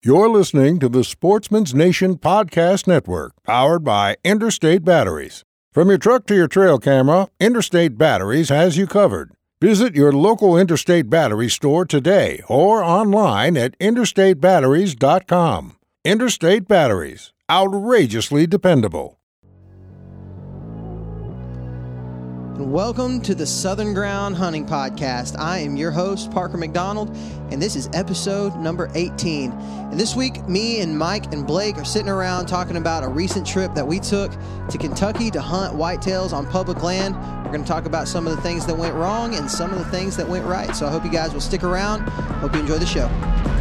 You're listening to the Sportsman's Nation Podcast Network, powered by Interstate Batteries. From your truck to your trail camera, Interstate Batteries has you covered. Visit your local Interstate Battery store today or online at interstatebatteries.com. Interstate Batteries, outrageously dependable. Welcome to the Southern Ground Hunting Podcast. I am your host, Parker McDonald, and this is episode number 18. And this week, me and Mike and Blake are sitting around talking about a recent trip that we took to Kentucky to hunt whitetails on public land. We're going to talk about some of the things that went wrong and some of the things that went right. So I hope you guys will stick around. Hope you enjoy the show.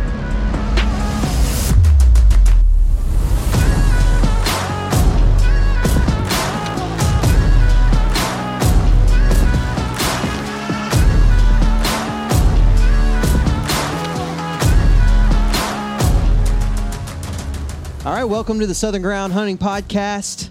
All right, welcome to the Southern Ground Hunting Podcast.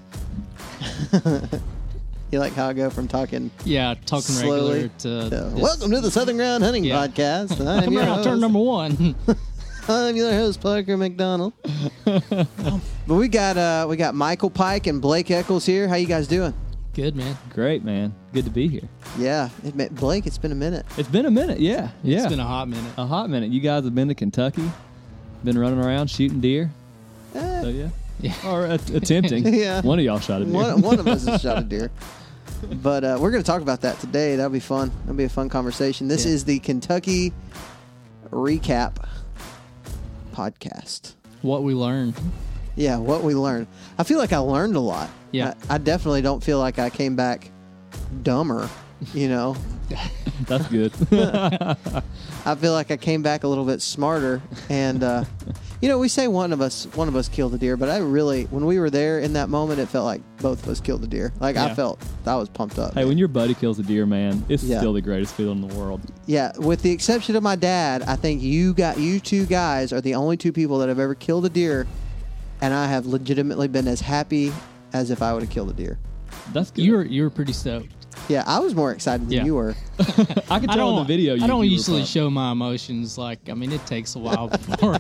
You like how I go from talking slowly regular to... welcome to the Southern Ground Hunting Podcast. I'm your host. Turn number one. I'm your host, Parker McDonald. But we got Michael Pike and Blake Eccles here. How you guys doing? Good, man. Great, man. Good to be here. Yeah. Blake, it's been a minute. It's been a minute, yeah. It's been a hot minute. A hot minute. You guys have been to Kentucky, been running around shooting deer. So, yeah. Or attempting. Yeah. One of y'all shot a deer. One of us has shot a deer. But we're going to talk about that today. That'll be fun. That'll be a fun conversation. This is the Kentucky Recap Podcast. What we learned. Yeah, what we learned. I feel like I learned a lot. Yeah. I definitely don't feel like I came back dumber, you know. That's good. I feel like I came back a little bit smarter. And, we say one of us killed a deer, but when we were there in that moment, it felt like both of us killed a deer. Like, I was pumped up. Hey, when your buddy kills a deer, man, it's still the greatest feeling in the world. Yeah, with the exception of my dad, I think you two guys are the only two people that have ever killed a deer, and I have legitimately been as happy as if I would have killed a dear. That's good. You were pretty stoked. Yeah, I was more excited than you were. I can tell in the video. I don't usually show my emotions. It takes a while before.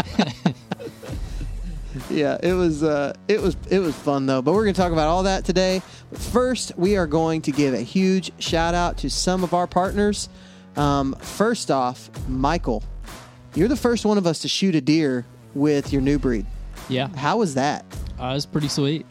Yeah, it was fun though. But we're going to talk about all that today. But first, we are going to give a huge shout out to some of our partners. First off, Michael, you're the first one of us to shoot a deer with your new breed. Yeah. How was that? It was pretty sweet.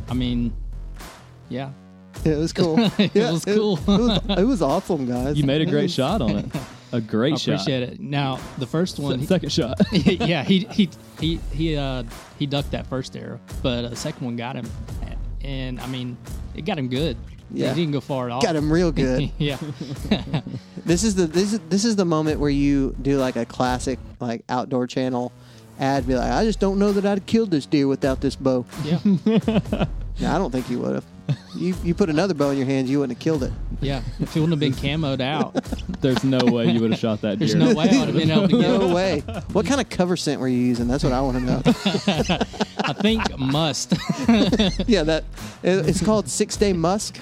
Yeah, it was cool. It was cool. It was awesome, guys. You made a great shot on it. A great shot. I appreciate it. Now, the first one... Second shot. Yeah, he ducked that first arrow, but the second one got him. And, it got him good. Yeah. He didn't go far at all. Got him real good. Yeah. This is the moment where you do like a classic like outdoor channel ad. Be like, I just don't know that I'd have killed this deer without this bow. Yeah. Yeah, I don't think you would have. You put another bow in your hands, you wouldn't have killed it. Yeah, if it wouldn't have been camoed out. There's no way you would have shot that deer. There's no way I would have been able to get it. No way. What kind of cover scent were you using? That's what I want to know. I think must. Yeah, it's called 6-Day Musk.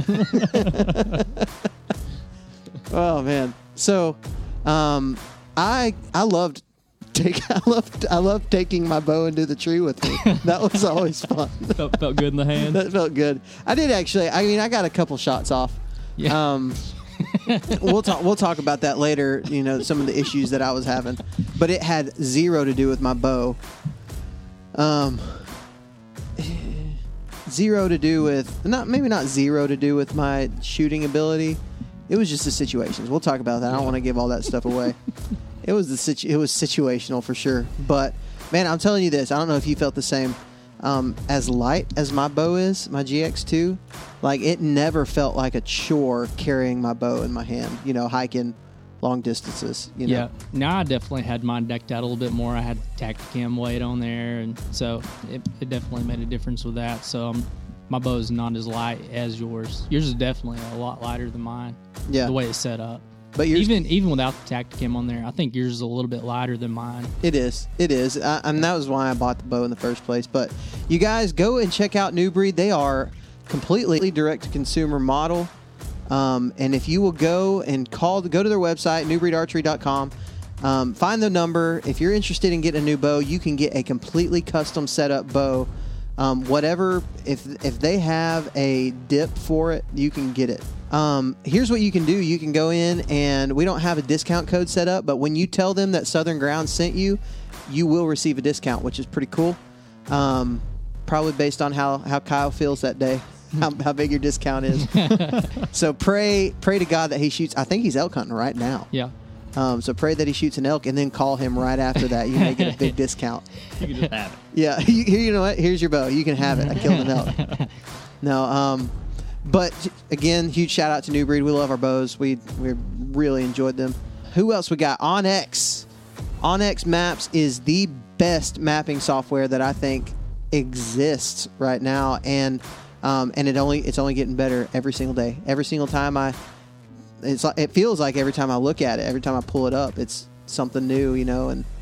Oh man. So, I loved taking my bow into the tree with me. That was always fun. Felt good in the hand. That felt good. I did actually. I got a couple shots off. Yeah. We'll talk about that later. Some of the issues that I was having, but it had zero to do with my bow. Zero to do with not zero to do with my shooting ability. It was just the situations. We'll talk about that. I don't want to give all that stuff away. It was situational for sure. But man, I'm telling you this. I don't know if you felt the same. As light as my bow is, my GX2, like it never felt like a chore carrying my bow in my hand. Hiking long distances. Yeah. Now I definitely had mine decked out a little bit more. I had Tacticam weight on there, and so it definitely made a difference with that. So my bow is not as light as yours. Yours is definitely a lot lighter than mine. Yeah. The way it's set up. But even without the Tacticam on there, I think yours is a little bit lighter than mine. It is. And that was why I bought the bow in the first place. But you guys go and check out New Breed. They are completely direct-to-consumer model. And if you will go to their website, newbreedarchery.com, Find the number. If you're interested in getting a new bow, you can get a completely custom setup bow. Whatever, if they have a dip for it, you can get it. Here's what you can do. You can go in, and we don't have a discount code set up, but when you tell them that Southern Ground sent you, you will receive a discount, which is pretty cool. Probably based on how Kyle feels that day, how big your discount is. So pray to God that he shoots. I think he's elk hunting right now. Yeah. So pray that he shoots an elk, and then call him right after that. You may get a big discount. You can just have it. Yeah, you know what? Here's your bow. You can have it. I killed an elk. No, but again, huge shout out to New Breed. We love our bows. We really enjoyed them. Who else we got? OnX. OnX Maps is the best mapping software that I think exists right now, and it's only getting better every single day. Every single time it feels like every time I look at it, every time I pull it up, it's something new, you know. And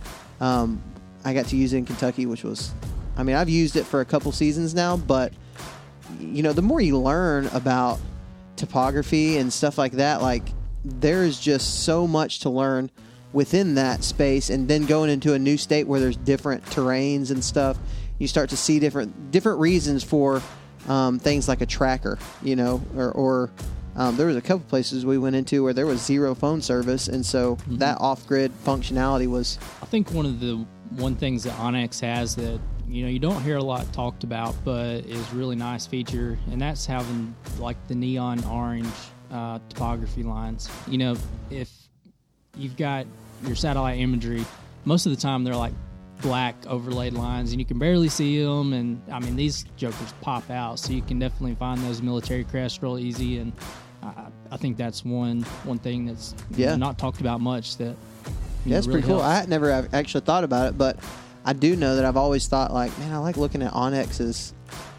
I got to use it in Kentucky, which was, I mean, I've used it for a couple seasons now, but you know, the more you learn about topography and stuff like that, like there is just so much to learn within that space. And then going into a new state where there's different terrains and stuff, you start to see different reasons for things like a tracker, you know, or there was a couple places we went into where there was zero phone service, and so that off-grid functionality was. I think one things that OnX has that, you know, you don't hear a lot talked about, but is really nice feature, and that's having like the neon orange topography lines. You know, if you've got your satellite imagery, most of the time they're like black overlaid lines, and you can barely see them. And I mean, these jokers pop out, so you can definitely find those military crests real easy. And I think that's one thing that's not talked about much. That that's really pretty cool. helps. I never actually thought about it, but I do know that I've always thought, like, man, I like looking at OnX's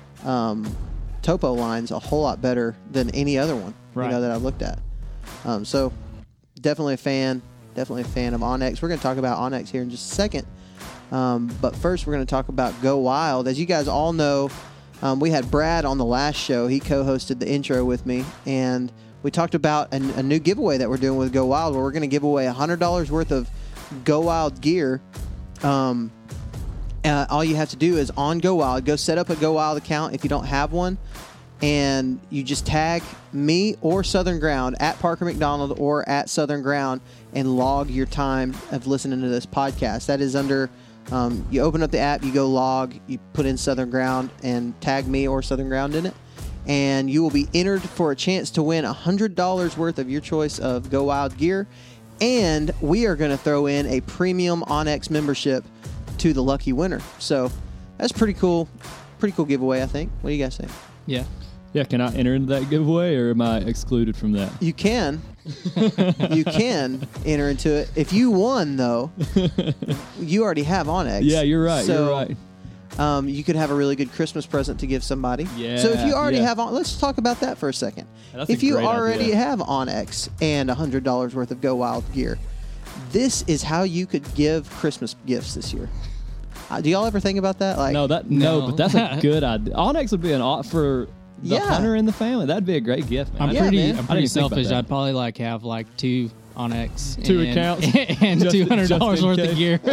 topo lines a whole lot better than any other one, right, you know, that I've looked at. So definitely a fan of OnX. We're going to talk about OnX here in just a second. But first, we're going to talk about Go Wild. As you guys all know, we had Brad on the last show. He co-hosted the intro with me, and we talked about a new giveaway that we're doing with Go Wild, where we're going to give away $100 worth of Go Wild gear. All you have to do is on Go Wild, go set up a Go Wild account if you don't have one, and you just tag me or Southern Ground at Parker McDonald or at Southern Ground and log your time of listening to this podcast. That is under, you open up the app, you go log, you put in Southern Ground and tag me or Southern Ground in it, and you will be entered for a chance to win $100 worth of your choice of Go Wild gear. And we are going to throw in a premium OnX membership to the lucky winner. So that's pretty cool giveaway, I think. What do you guys think? Yeah. Yeah, can I enter into that giveaway, or am I excluded from that? You can. You can enter into it. If you won, though, you already have OnX. Yeah, you're right. So, you're right. You could have a really good Christmas present to give somebody. Yeah. So if you already have let's talk about that for a second. That's if a you great already idea. have OnX and $100 worth of Go Wild gear, this is how you could give Christmas gifts this year. Do y'all ever think about that? Like, No, No. but that's a good idea. OnX would be for the hunter in the family. That'd be a great gift, man. I'm Yeah, pretty man. I'm I didn't pretty think about selfish. that. I'd probably like have like 2 OnX, Two and, accounts? and Just- $200 just in worth case. of gear.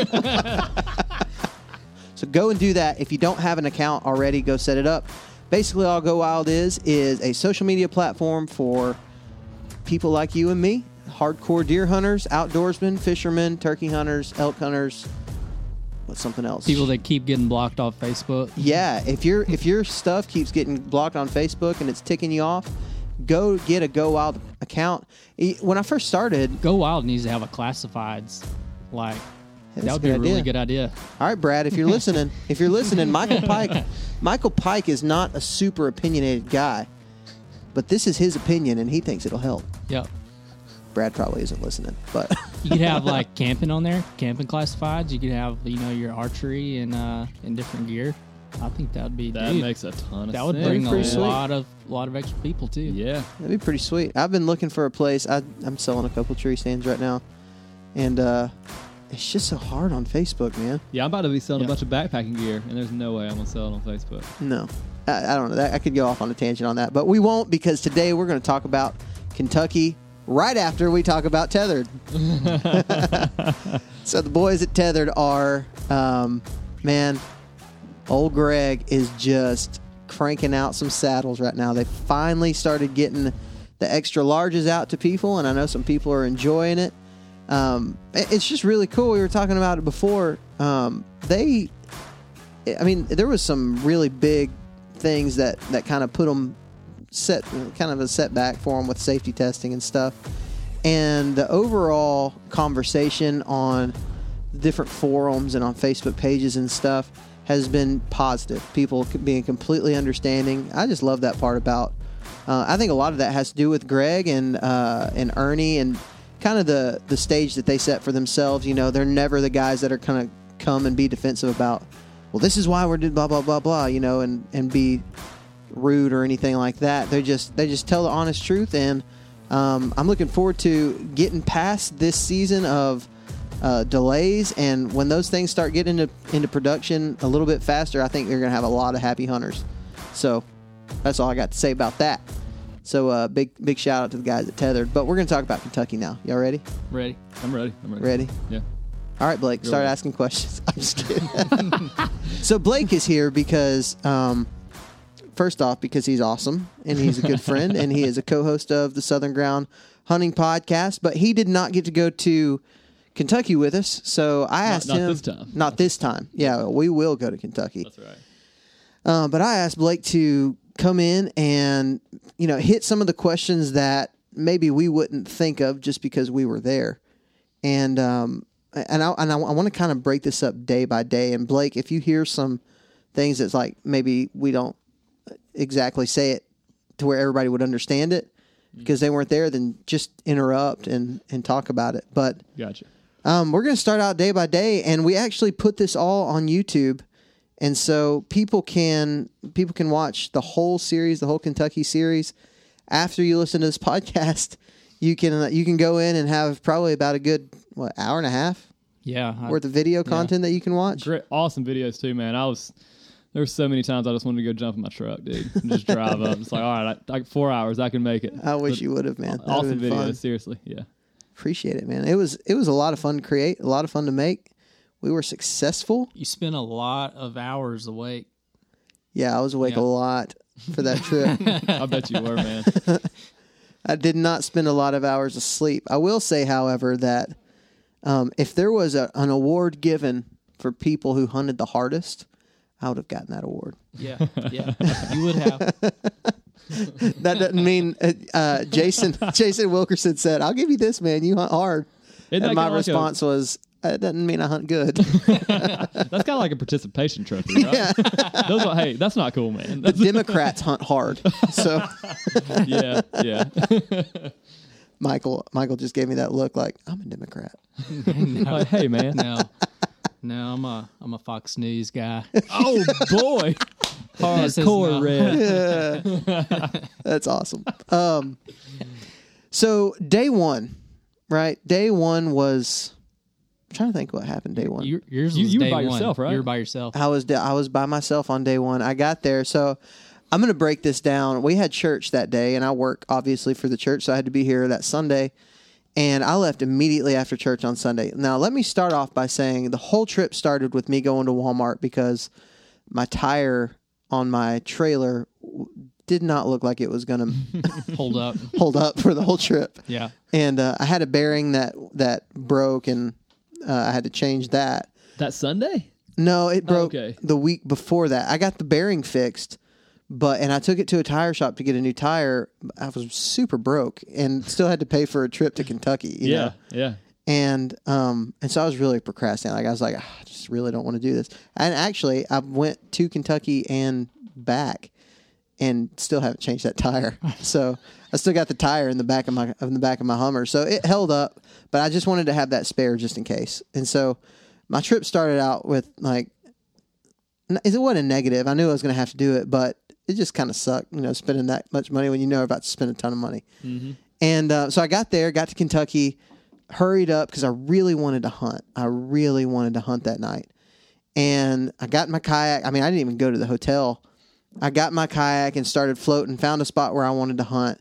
So go and do that. If you don't have an account already, go set it up. Basically, all Go Wild is a social media platform for people like you and me, hardcore deer hunters, outdoorsmen, fishermen, turkey hunters, elk hunters. What's something else? People that keep getting blocked off Facebook. Yeah, if your stuff keeps getting blocked on Facebook and it's ticking you off, go get a Go Wild account. When I first started, Go Wild needs to have a classifieds. Like, that's that would a be a good really idea. good idea. All right, Brad, if you're listening, Michael Pike is not a super opinionated guy, but this is his opinion and he thinks it'll help. Yep. Brad probably isn't listening, but You could have like camping on there, camping classifieds. You could have, you know, your archery and different gear. I think that would be That dude, makes a ton of that sense. would bring Pretty a sweet. lot of extra people too. Yeah. that'd be pretty sweet. I've been looking for a place. I'm selling a couple tree stands right now, and it's just so hard on Facebook, man. Yeah, I'm about to be selling Yeah. a bunch of backpacking gear, and there's no way I'm going to sell it on Facebook. No, I don't know. I could go off on a tangent on that, but we won't, because today we're going to talk about Kentucky right after we talk about Tethered. So the boys at Tethered are, man, old Greg is just cranking out some saddles right now. They finally started getting the extra larges out to people, and I know some people are enjoying it. It's just really cool. We were talking about it before. There was some really big things that kind of put them kind of a setback for them with safety testing and stuff. And the overall conversation on different forums and on Facebook pages and stuff has been positive. People being completely understanding. I just love that part about. I think a lot of that has to do with Greg and Ernie and kind of the stage that they set for themselves. You know, they're never the guys that are kind of come and be defensive about, well, this is why we're doing blah blah blah blah. You know, and be rude or anything like that. They just tell the honest truth, and I'm looking forward to getting past this season of delays, and when those things start getting into production a little bit faster, I think you're going to have a lot of happy hunters. So that's all I got to say about that. So big shout out to the guys at Tethered. But we're going to talk about Kentucky now. Y'all ready? Ready. I'm ready. Ready? Yeah. All right, Blake, start asking questions. I'm just kidding. So Blake is here because, first off, because he's awesome, and he's a good friend, and he is a co-host of the Southern Ground Hunting Podcast, but he did not get to go to Kentucky with us, so I asked him. Not this time. Not this time. Yeah, we will go to Kentucky. That's right. But I asked Blake to come in and, hit some of the questions that maybe we wouldn't think of just because we were there. And I want to kind of break this up day by day. And Blake, if you hear some things that's like maybe we don't exactly say it to where everybody would understand it because they weren't there, then just interrupt and talk about it. But Gotcha. We're going to start out day by day, and we actually put this all on YouTube. And so people can watch the whole series, the whole Kentucky series. After you listen to this podcast, you can go in and have probably about a good hour and a half worth of video content that you can watch. Great, awesome videos too, man. There were so many times I just wanted to go jump in my truck, dude, and just drive up. It's like, all right, like 4 hours, I can make it. I wish you would have, man. That'd Awesome videos, fun. Seriously, yeah. Appreciate it, man. It was a lot of fun to create, a lot of fun to make. We were successful. You spent a lot of hours awake. Yeah, I was awake a lot for that trip. I bet you were, man. I did not spend a lot of hours asleep. I will say, however, that if there was an award given for people who hunted the hardest, I would have gotten that award. Yeah, you would have. That doesn't mean Jason Wilkerson said, "I'll give you this, man. You hunt hard." And my response was, "It doesn't mean I hunt good." That's kind of like a participation trophy, right? Yeah. Hey, that's not cool, man. The Democrats hunt hard, so yeah. Michael just gave me that look, like I'm a Democrat. Like, hey, man. No, I'm a Fox News guy. Oh boy, hardcore red. That's awesome. So day one, right? Day one was. I'm trying to think what happened day one. Yours was you day were by one. yourself, right? You were by yourself. I was by myself on day one. I got there, so I'm going to break this down. We had church that day, and I work obviously for the church, so I had to be here that Sunday. And I left immediately after church on Sunday. Now, let me start off by saying the whole trip started with me going to Walmart because my tire on my trailer did not look like it was going to hold up for the whole trip. Yeah. And I had a bearing that broke, and I had to change that. That Sunday? No, it broke okay. the week before that. I got the bearing fixed. And I took it to a tire shop to get a new tire. I was super broke and still had to pay for a trip to Kentucky. You know? Yeah. And so I was really procrastinating. Like I was like, I just really don't want to do this. And actually, I went to Kentucky and back, and still haven't changed that tire. So I still got the tire in the back of my Hummer. So it held up, but I just wanted to have that spare just in case. And so my trip started out with like, it wasn't a negative. I knew I was going to have to do it, but it just kind of sucked, spending that much money when you know you're about to spend a ton of money. Mm-hmm. And so I got to Kentucky, hurried up because I really wanted to hunt. I really wanted to hunt that night. And I got my kayak. I mean, I didn't even go to the hotel. I got my kayak and started floating, found a spot where I wanted to hunt.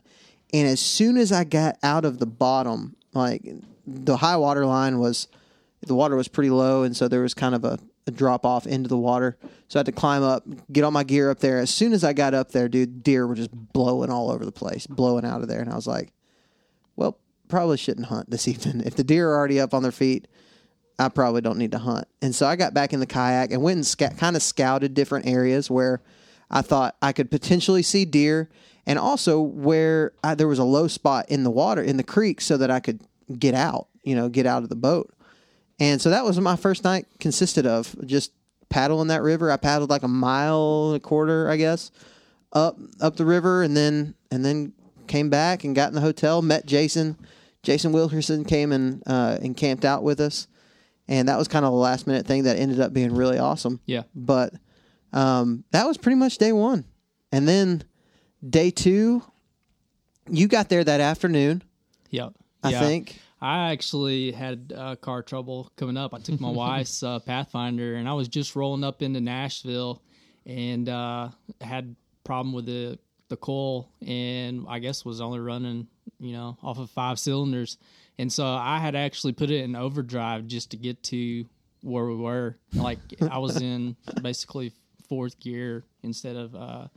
And as soon as I got out of the bottom, like the high water line was, the water was pretty low, and so there was kind of a drop off into the water. So I had to climb up, get all my gear up there. As soon as I got up there, dude, deer were just blowing all over the place, blowing out of there. And I was like, well, probably shouldn't hunt this evening. If the deer are already up on their feet, I probably don't need to hunt. And so I got back in the kayak and went and kind of scouted different areas where I thought I could potentially see deer, and also where there was a low spot in the water, in the creek, so that I could get out of the boat. And so that was what my first night consisted of, just paddling that river. I paddled like 1.25 miles, I guess, up the river, and then came back and got in the hotel, met Jason. Jason Wilkerson came and camped out with us. And that was kind of a last minute thing that ended up being really awesome. Yeah. But that was pretty much day one. And then day two, you got there that afternoon. Yep. I think. I actually had car trouble coming up. I took my wife's Pathfinder, and I was just rolling up into Nashville, and had problem with the coil, and I guess was only running, off of 5 cylinders. And so I had actually put it in overdrive just to get to where we were. Like I was in basically 4th gear instead of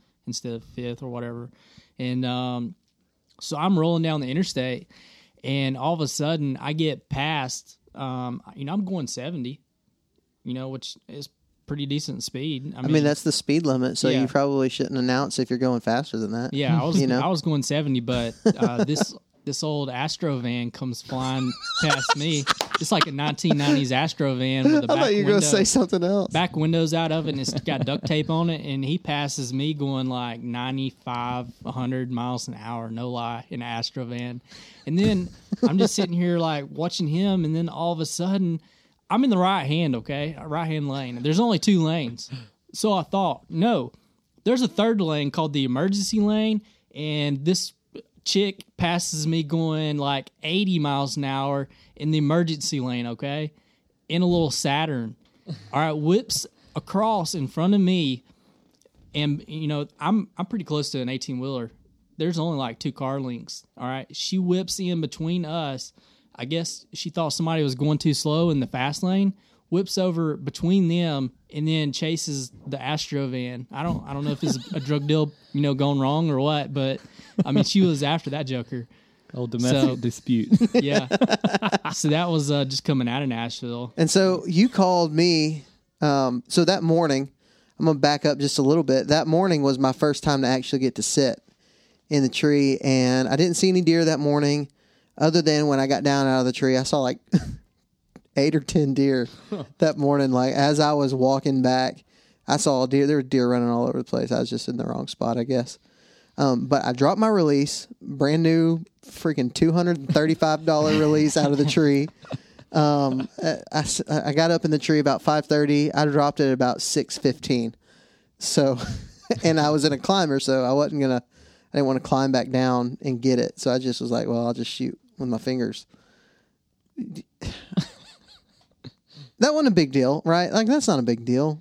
5th or whatever. And so I'm rolling down the interstate, and all of a sudden I get past. I'm going 70, which is pretty decent speed. I mean that's the speed limit, so you probably shouldn't announce if you're going faster than that. Yeah, I was I was going 70, but this old Astro van comes flying past me. It's like a 1990s Astro van with a back I thought you were going to say something else. Back windows out of it, and it's got duct tape on it, and he passes me going like 95, 100 miles an hour, no lie, in an Astro van. And then I'm just sitting here like watching him, and then all of a sudden, I'm in the right-hand lane. There's only 2 lanes. So I thought, no, there's a 3rd lane called the emergency lane, and this chick passes me going like 80 miles an hour in the emergency lane, okay, in a little Saturn. All right, whips across in front of me, and I'm pretty close to an 18-wheeler. There's only like 2 car lengths. All right, she whips in between us. I guess she thought somebody was going too slow in the fast lane, whips over between them, and then chases the Astro van. I don't know if it's a drug deal, going wrong or what, but I mean, she was after that joker. Old domestic dispute. Yeah. So that was just coming out of Nashville. And so you called me. So that morning, I'm going to back up just a little bit. That morning was my first time to actually get to sit in the tree, and I didn't see any deer that morning. Other than when I got down out of the tree, I saw like 8 or 10 deer that morning. Like as I was walking back, I saw a deer. There were deer running all over the place. I was just in the wrong spot, I guess. But I dropped my release, brand new, freaking $235 release out of the tree. I got up in the tree about 5:30. I dropped it at about 6:15. So, and I was in a climber, so I didn't want to climb back down and get it. So I just was like, well, I'll just shoot with my fingers. That wasn't a big deal, right? Like that's not a big deal.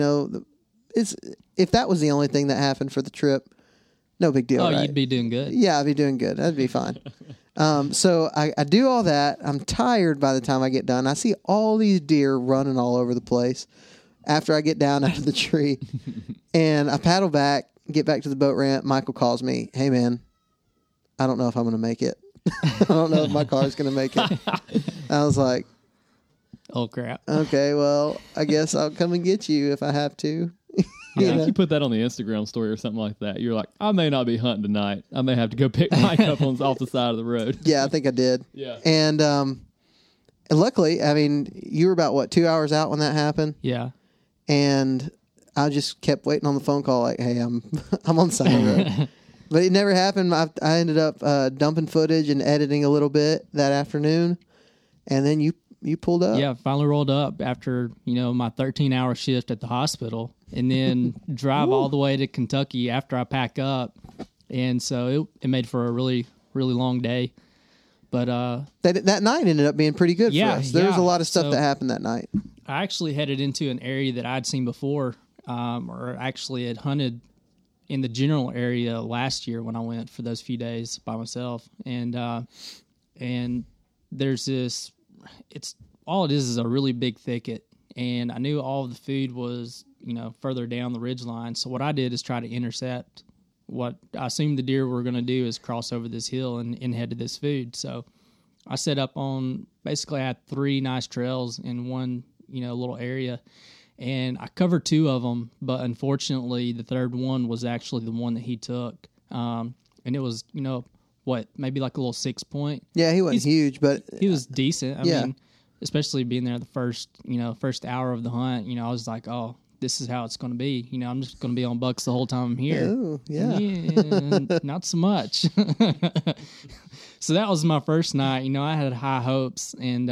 If that was the only thing that happened for the trip, no big deal. Oh, right? You'd be doing good. Yeah, I'd be doing good. That'd be fine. So I do all that. I'm tired by the time I get done. I see all these deer running all over the place after I get down out of the tree. And I paddle back, get back to the boat ramp. Michael calls me, hey, man, I don't know if I'm going to make it. I don't know if my car's going to make it. I was like, oh, crap. Okay, well, I guess I'll come and get you if I have to. Yeah, if you put that on the Instagram story or something like that, you're like, I may not be hunting tonight. I may have to go pick Mike up off the side of the road. Yeah, I think I did. Yeah. And luckily, I mean, you were about, 2 hours out when that happened? Yeah. And I just kept waiting on the phone call like, hey, I'm on the side of the road. But it never happened. I ended up dumping footage and editing a little bit that afternoon. And then you pulled up. Yeah, finally rolled up after, my 13-hour shift at the hospital, and then drive all the way to Kentucky after I pack up. And so it made for a really, really long day. But that night ended up being pretty good for us. There was a lot of stuff that happened that night. I actually headed into an area that I'd seen before, or actually had hunted in the general area last year when I went for those few days by myself, and there's this. It's all it is a really big thicket, and I knew all of the food was further down the ridge line. So what I did is try to intercept what I assumed the deer were going to do is cross over this hill and head to this food. So I set up on basically I had 3 nice trails in one little area. And I covered 2 of them, but unfortunately, the third one was actually the one that he took. And it was, maybe like a little 6-point. Yeah, he wasn't huge, but he was decent. I yeah. mean, especially being there the first hour of the hunt. I was like, oh, this is how it's going to be. I'm just going to be on bucks the whole time I'm here. Oh, yeah. Not so much. So that was my first night. I had high hopes, and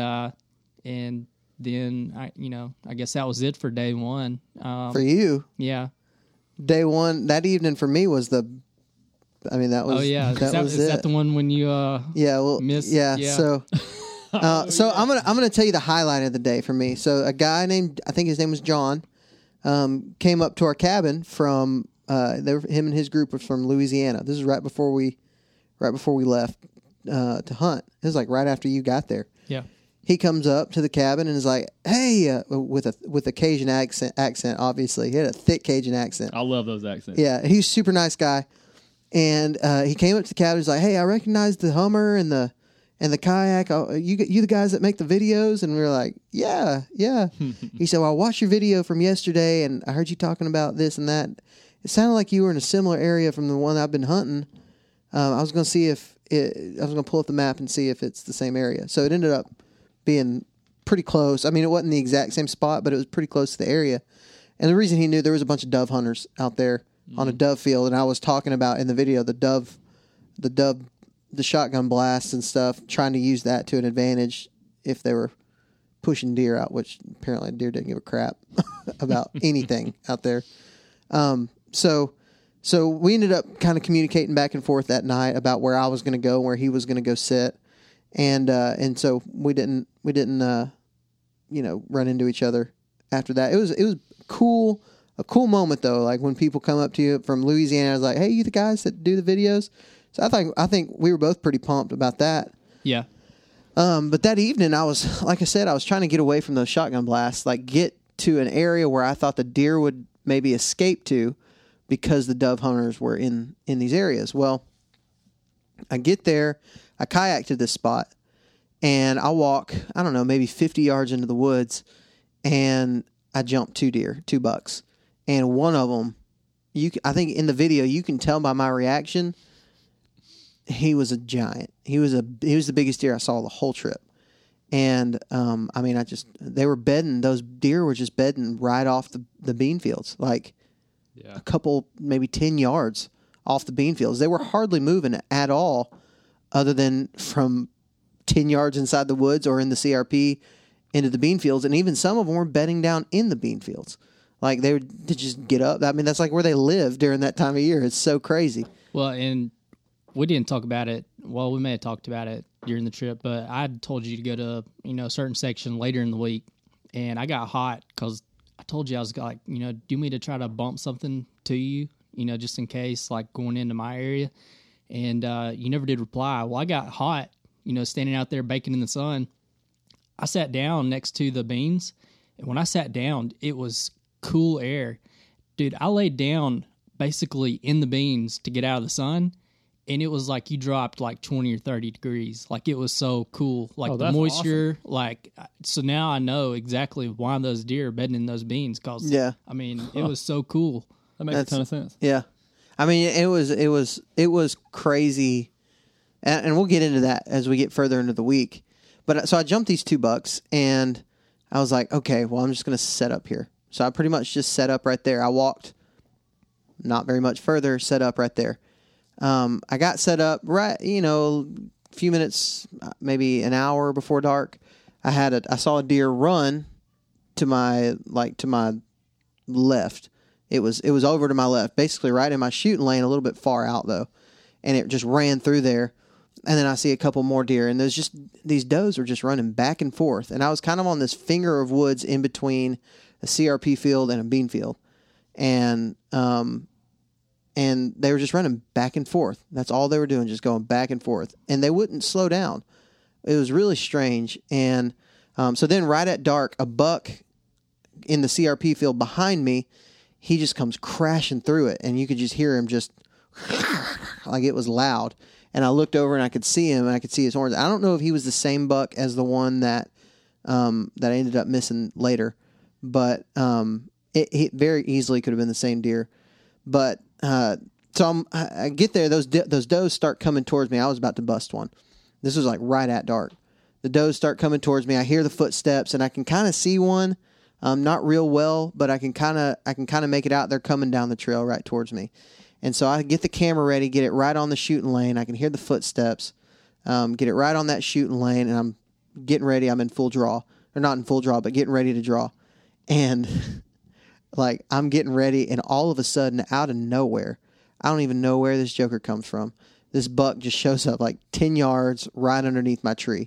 then I guess that was it for day one. For you, yeah. Day one that evening for me was that was. Oh yeah, is that the one when you missed? Yeah. So I'm gonna tell you the highlight of the day for me. So a guy named, I think his name was John, came up to our cabin from him and his group was from Louisiana. This is right before we left to hunt. It was like right after you got there. Yeah. He comes up to the cabin and is like, "Hey," with a Cajun accent. Obviously, he had a thick Cajun accent. I love those accents. Yeah, he's a super nice guy, and he came up to the cabin. He's like, "Hey, I recognize the Hummer and the kayak. You the guys that make the videos?" And we were like, "Yeah." He said, "Well, I watched your video from yesterday, and I heard you talking about this and that. It sounded like you were in a similar area from the one I've been hunting. I was going to see I was going to pull up the map and see if it's the same area. So it ended up being pretty close. I mean, it wasn't the exact same spot, but it was pretty close to the area. And the reason he knew, there was a bunch of dove hunters out there on a dove field, and I was talking about in the video the shotgun blasts and stuff, trying to use that to an advantage if they were pushing deer out, which apparently deer didn't give a crap about anything out there. So we ended up kind of communicating back and forth that night about where I was going to go, where he was going to go sit. And so we didn't run into each other after that. It was a cool moment though. Like when people come up to you from Louisiana, I was like, "Hey, you the guys that do the videos?" So I think we were both pretty pumped about that. Yeah. But that evening I was, like I said, I was trying to get away from those shotgun blasts, like get to an area where I thought the deer would maybe escape to, because the dove hunters were in these areas. Well, I get there, I kayak to this spot, and I walk, I don't know, maybe 50 yards into the woods, and I jump 2 bucks. And one of them, I think in the video, you can tell by my reaction, he was a giant. He was the biggest deer I saw the whole trip. And, they were bedding, those deer were just bedding right off the bean fields, like a couple, maybe 10 yards off the bean fields. They were hardly moving at all, other than from 10 yards inside the woods or in the CRP into the bean fields. And even some of them were bedding down in the bean fields. Like they would just get up. I mean, that's like where they live during that time of year. It's so crazy. Well, and we didn't talk about it. Well, we may have talked about it during the trip, but I told you to go to, a certain section later in the week, and I got hot because I told you I was like, do you want me to try to bump something to you, just in case, like going into my area, and you never did reply. Well, I got hot, standing out there baking in the sun. I sat down next to the beans, and when I sat down, it was cool air. Dude, I laid down basically in the beans to get out of the sun, and it was like you dropped like 20 or 30 degrees. Like it was so cool. Like the moisture, awesome. Like, so now I know exactly why those deer are bedding in those beans. Cause I mean, it was so cool. That makes a ton of sense. Yeah. I mean, it was crazy. And we'll get into that as we get further into the week. But so I jumped these 2 bucks, and I was like, okay, well, I'm just going to set up here. So I pretty much just set up right there. I walked not very much further, set up right there. I got set up right, a few minutes, maybe an hour before dark. I saw a deer run to my left. It was over to my left, basically right in my shooting lane, a little bit far out though. And it just ran through there. And then I see a couple more deer, and these does were just running back and forth. And I was kind of on this finger of woods in between a CRP field and a bean field. And and they were just running back and forth. That's all they were doing, just going back and forth, and they wouldn't slow down. It was really strange. And so then right at dark, a buck in the CRP field behind me, he just comes crashing through it, and you could just hear him just like it was loud. And I looked over and I could see him, and I could see his horns. I don't know if he was the same buck as the one that I ended up missing later, but it very easily could have been the same deer. But so I get there, those does start coming towards me. I was about to bust one. This was like right at dark. The does start coming towards me. I hear the footsteps, and I can kind of see one, not real well, but I can kind of make it out. They're coming down the trail right towards me. And so I get the camera ready, get it right on the shooting lane. I can hear the footsteps, get it right on that shooting lane, and I'm getting ready. I'm in full draw. Or not in full draw, but getting ready to draw. And like I'm getting ready, and all of a sudden, out of nowhere, I don't even know where this joker comes from. This buck just shows up like 10 yards right underneath my tree.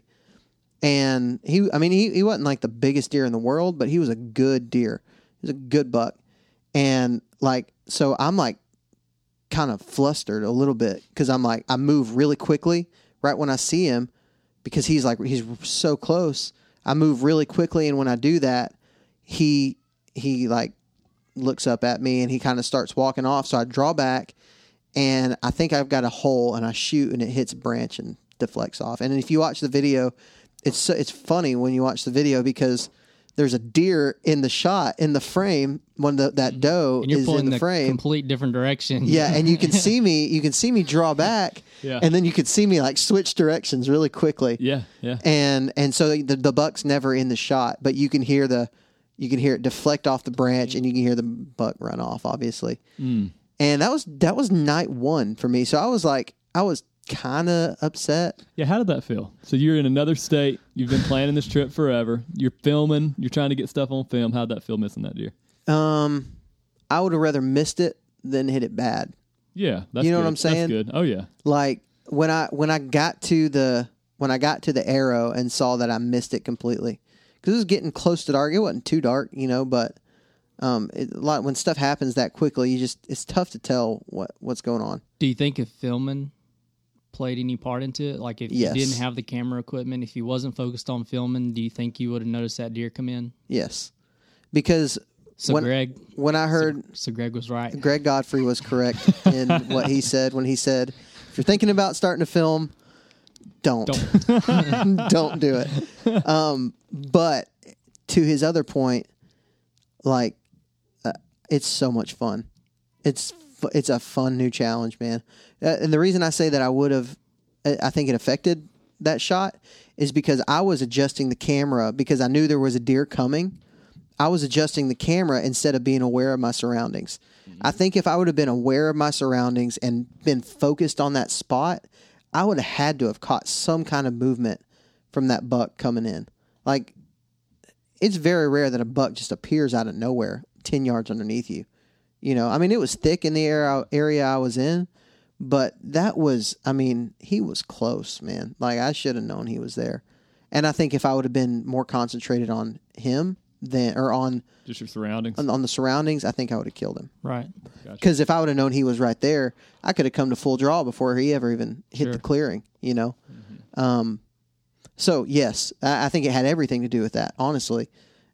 And he wasn't like the biggest deer in the world, but he was a good deer. He was a good buck. And like, so I'm like kind of flustered a little bit because I'm like, I move really quickly right when I see him because he's so close. I move really quickly. And when I do that, he like looks up at me and he kind of starts walking off. So I draw back and I think I've got a hole and I shoot and it hits a branch and deflects off. And if you watch the video, it's funny when you watch the video because there's a deer in the shot in the frame when that doe and you're is pulling in the frame. Complete different direction. Yeah, and you can see me draw back, Yeah. and then you could see me like switch directions really quickly. Yeah, yeah. And so the buck's never in the shot, but you can hear it deflect off the branch, and you can hear the buck run off, obviously. Mm. And that was night one for me. So I was kind of upset. Yeah, how did that feel? So you're in another state. You've been planning this trip forever. You're filming. You're trying to get stuff on film. How'd that feel missing that deer? I would have rather missed it than hit it bad. Yeah, that's you know good. what I'm saying? That's good. Oh yeah. Like when I got to the arrow and saw that I missed it completely because it was getting close to dark. It wasn't too dark, but when stuff happens that quickly, it's tough to tell what's going on. Do you think if filming played any part into it? Like if Yes. you didn't have the camera equipment, if you wasn't focused on filming, do you think you would have noticed that deer come in? Yes, because So when I heard so Greg was right. Greg Godfrey was correct in what he said when he said, if you're thinking about starting to film, don't don't do it. But to his other point, like it's so much fun. It's a fun new challenge, man. And the reason I say that I think it affected that shot is because I was adjusting the camera because I knew there was a deer coming. I was adjusting the camera instead of being aware of my surroundings. Mm-hmm. I think if I would have been aware of my surroundings and been focused on that spot, I would have had to have caught some kind of movement from that buck coming in. Like, it's very rare that a buck just appears out of nowhere 10 yards underneath you. It was thick in the area I was in, but he was close, man. Like, I should have known he was there. And I think if I would have been more concentrated on him on Just your surroundings. on the surroundings, I think I would have killed him. Right. Because if I would have known he was right there, I could have come to full draw before he ever even hit Sure. the clearing, Mm-hmm. So, yes, I think it had everything to do with that, honestly.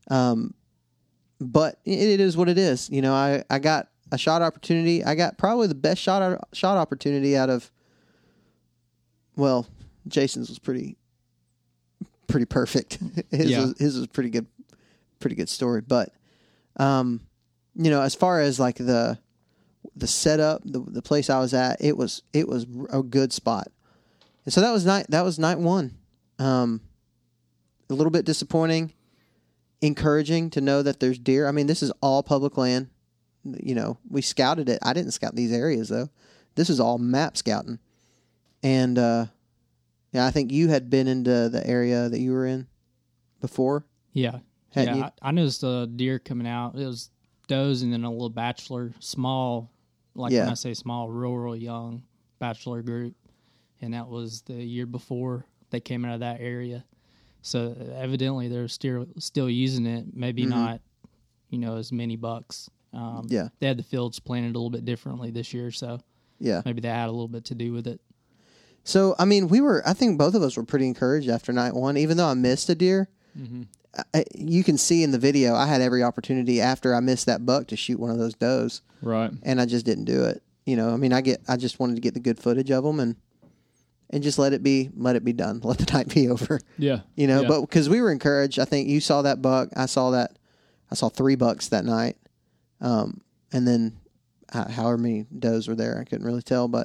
But it is what it is. I got a shot opportunity. I got probably the best shot opportunity out of, well, Jason's was pretty perfect. His was pretty good story. But, as far as like the setup, the place I was at, it was a good spot. And so that was night one. A little bit disappointing, encouraging to know that there's deer. I mean, this is all public land. We scouted it. I didn't scout these areas though. This is all map scouting. And, I think you had been into the area that you were in before. Yeah. Hadn't you? I noticed a deer coming out. It was does and then a little bachelor, small, like Yeah. when I say small, real young bachelor group. And that was the year before they came out of that area. So evidently they're still using it. Maybe Mm-hmm. not, as many bucks Yeah. They had the fields planted a little bit differently this year, so Yeah. maybe that had a little bit to do with it. So, I mean, I think both of us were pretty encouraged after night one, even though I missed a deer. You can see in the video, I had every opportunity after I missed that buck to shoot one of those does. Right. And I just didn't do it. You know, I mean, I just wanted to get the good footage of them and just let it be done. Let the night be over. Yeah. You know, Yeah. but because we were encouraged, I think you saw that buck. I saw 3 bucks that night. And then however many does were there, I couldn't really tell, but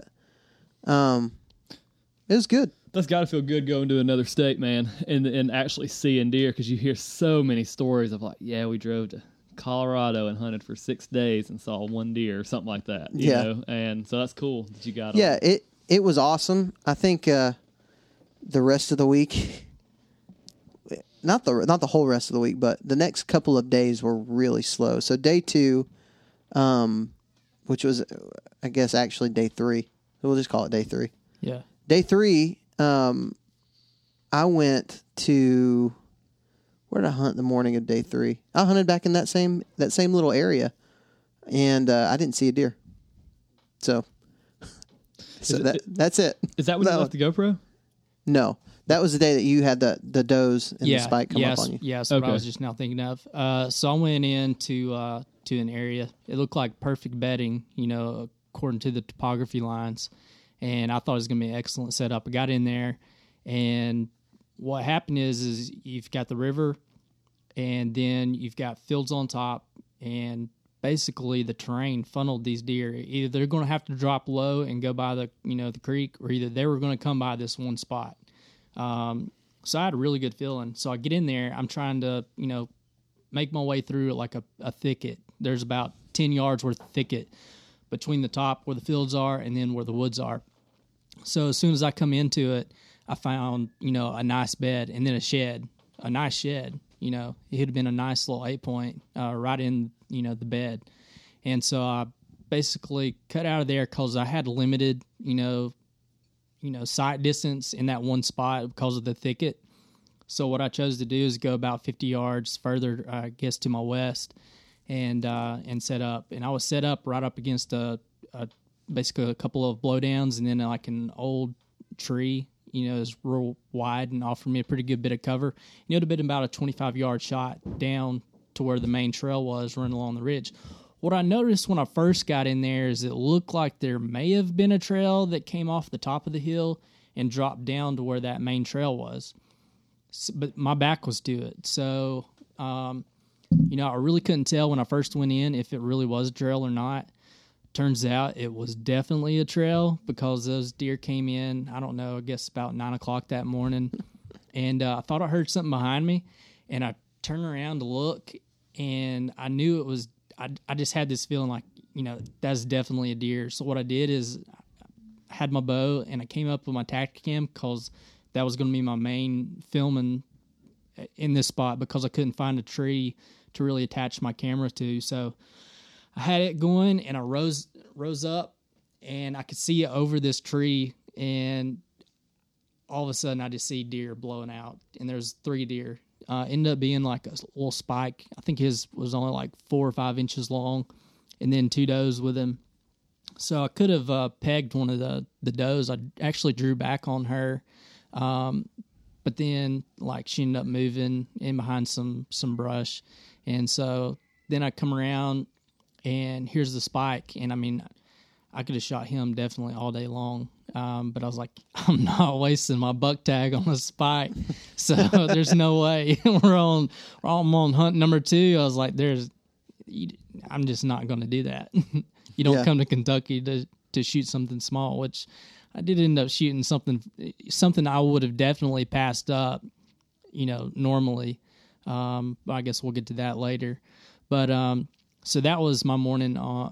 it was good. That's got to feel good going to another state, man, and actually seeing deer, because you hear so many stories of like, yeah, we drove to Colorado and hunted for 6 days and saw 1 deer or something like that. You know? And so that's cool that you got. Yeah, it was awesome. I think the rest of the week, not the whole rest of the week, but the next couple of days were really slow. So day 2, which was I guess actually day 3. We'll just call it day 3. Yeah. Day 3, I went to, where did I hunt the morning of day 3? I hunted back in that same little area, and I didn't see a deer. So that's it. Is that when you left the GoPro? No, that was the day that you had the does and the spike come up on you. Yeah, that's what I was just now thinking of. So I went into to an area. It looked like perfect bedding, you know, according to the topography lines. And I thought it was going to be an excellent setup. I got in there, and what happened is you've got the river, and then you've got fields on top, and basically the terrain funneled these deer. Either they're going to have to drop low and go by the creek, or either they were going to come by this one spot. So I had a really good feeling. So I get in there. I'm trying to, make my way through like a thicket. There's about 10 yards worth of thicket between the top where the fields are and then where the woods are. So as soon as I come into it, I found, a nice bed and then a nice shed. It had been a nice little 8-point right in, the bed. And so I basically cut out of there because I had limited, sight distance in that one spot because of the thicket. So what I chose to do is go about 50 yards further, I guess, to my west and set up. And I was set up right up against basically a couple of blowdowns and then like an old tree, is real wide and offered me a pretty good bit of cover. It would have been about a 25-yard shot down to where the main trail was running along the ridge. What I noticed when I first got in there is it looked like there may have been a trail that came off the top of the hill and dropped down to where that main trail was. But my back was to it. So, I really couldn't tell when I first went in if it really was a trail or not. Turns out it was definitely a trail because those deer came in, I don't know, I guess about 9 o'clock that morning. And I thought I heard something behind me. And I turned around to look, and I knew it was, I just had this feeling like, that's definitely a deer. So what I did is I had my bow, and I came up with my Tacticam because that was going to be my main filming in this spot because I couldn't find a tree to really attach my camera to. So I had it going, and I rose up, and I could see it over this tree, and all of a sudden I just see deer blowing out, and there's 3 deer. Ended up being like a little spike. I think his was only like 4 or 5 inches long, and then 2 does with him. So I could have pegged one of the does. I actually drew back on her, but then like she ended up moving in behind some brush, and so then I come around, and here's the spike, and I mean, I could have shot him definitely all day long, but I was like, I'm not wasting my buck tag on a spike, so there's no way. I'm on hunt number 2. I was like, I'm just not going to do that. You don't come to Kentucky to shoot something small, which I did end up shooting something I would have definitely passed up, normally. But I guess we'll get to that later. But so that was my morning hunt.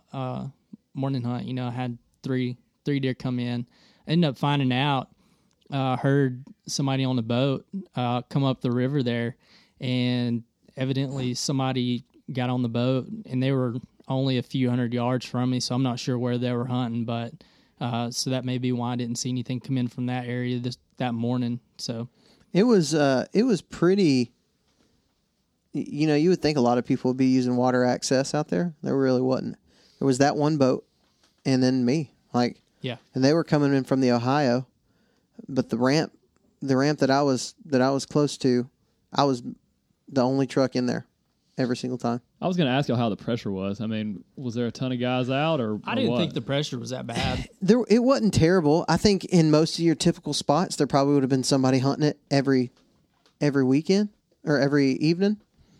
I had three deer come in. I ended up finding out, heard somebody on the boat come up the river there, and evidently somebody got on the boat, and they were only a few hundred yards from me, so I'm not sure where they were hunting, but so that may be why I didn't see anything come in from that area that morning. So it was pretty. you would think a lot of people would be using water access out there. There really wasn't. There was that one boat, and then me. Yeah. And they were coming in from the Ohio, but the ramp that I was close to, I was the only truck in there every single time. I was going to ask you how the pressure was. I mean, was there a ton of guys out, or I didn't what? think the pressure was that bad. It wasn't terrible. I think in most of your typical spots, there probably would have been somebody hunting it every weekend or every evening.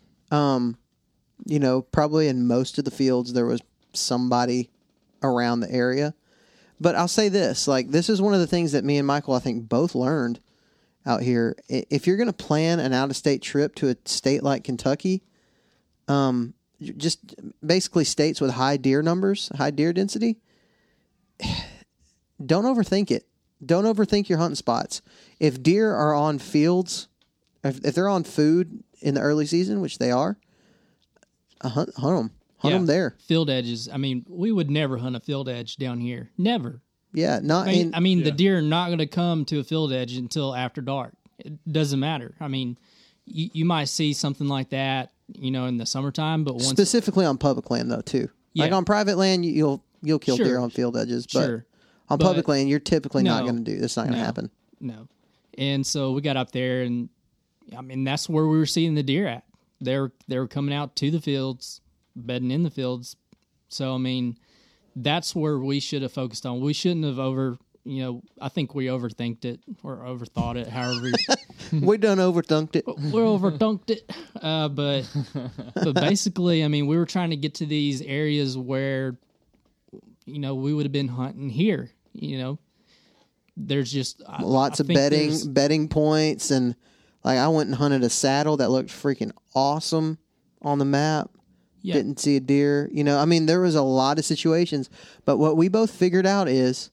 Probably in most of the fields there was somebody around the area. But I'll say this, this is one of the things that me and Michael, I think, both learned out here. If you're going to plan an out-of-state trip to a state like Kentucky, just basically states with high deer numbers, high deer density, don't overthink it. Don't overthink your hunting spots. If deer are on fields, if they're on food in the early season, which they are, hunt them. Hunt them there. Field edges. I mean, we would never hunt a field edge down here. Never. Yeah, the deer are not going to come to a field edge until after dark. It doesn't matter. I mean, you might see something like that, in the summertime, but once specifically on public land though too. Yeah. Like on private land, you'll kill deer on field edges, but on public land, you're typically not going to do. It's not going to happen. No. And so we got up there, and I mean that's where we were seeing the deer at. They were coming out to the fields, bedding in the fields. So I mean, that's where we should have focused on. We shouldn't have I think we overthinked it or overthought it. However, we done overthunked it. We overthunked it. But basically, I mean, we were trying to get to these areas where, we would have been hunting here. There's just lots of bedding points, and I went and hunted a saddle that looked freaking awesome on the map. Yeah. Didn't see a deer. There was a lot of situations, but what we both figured out is,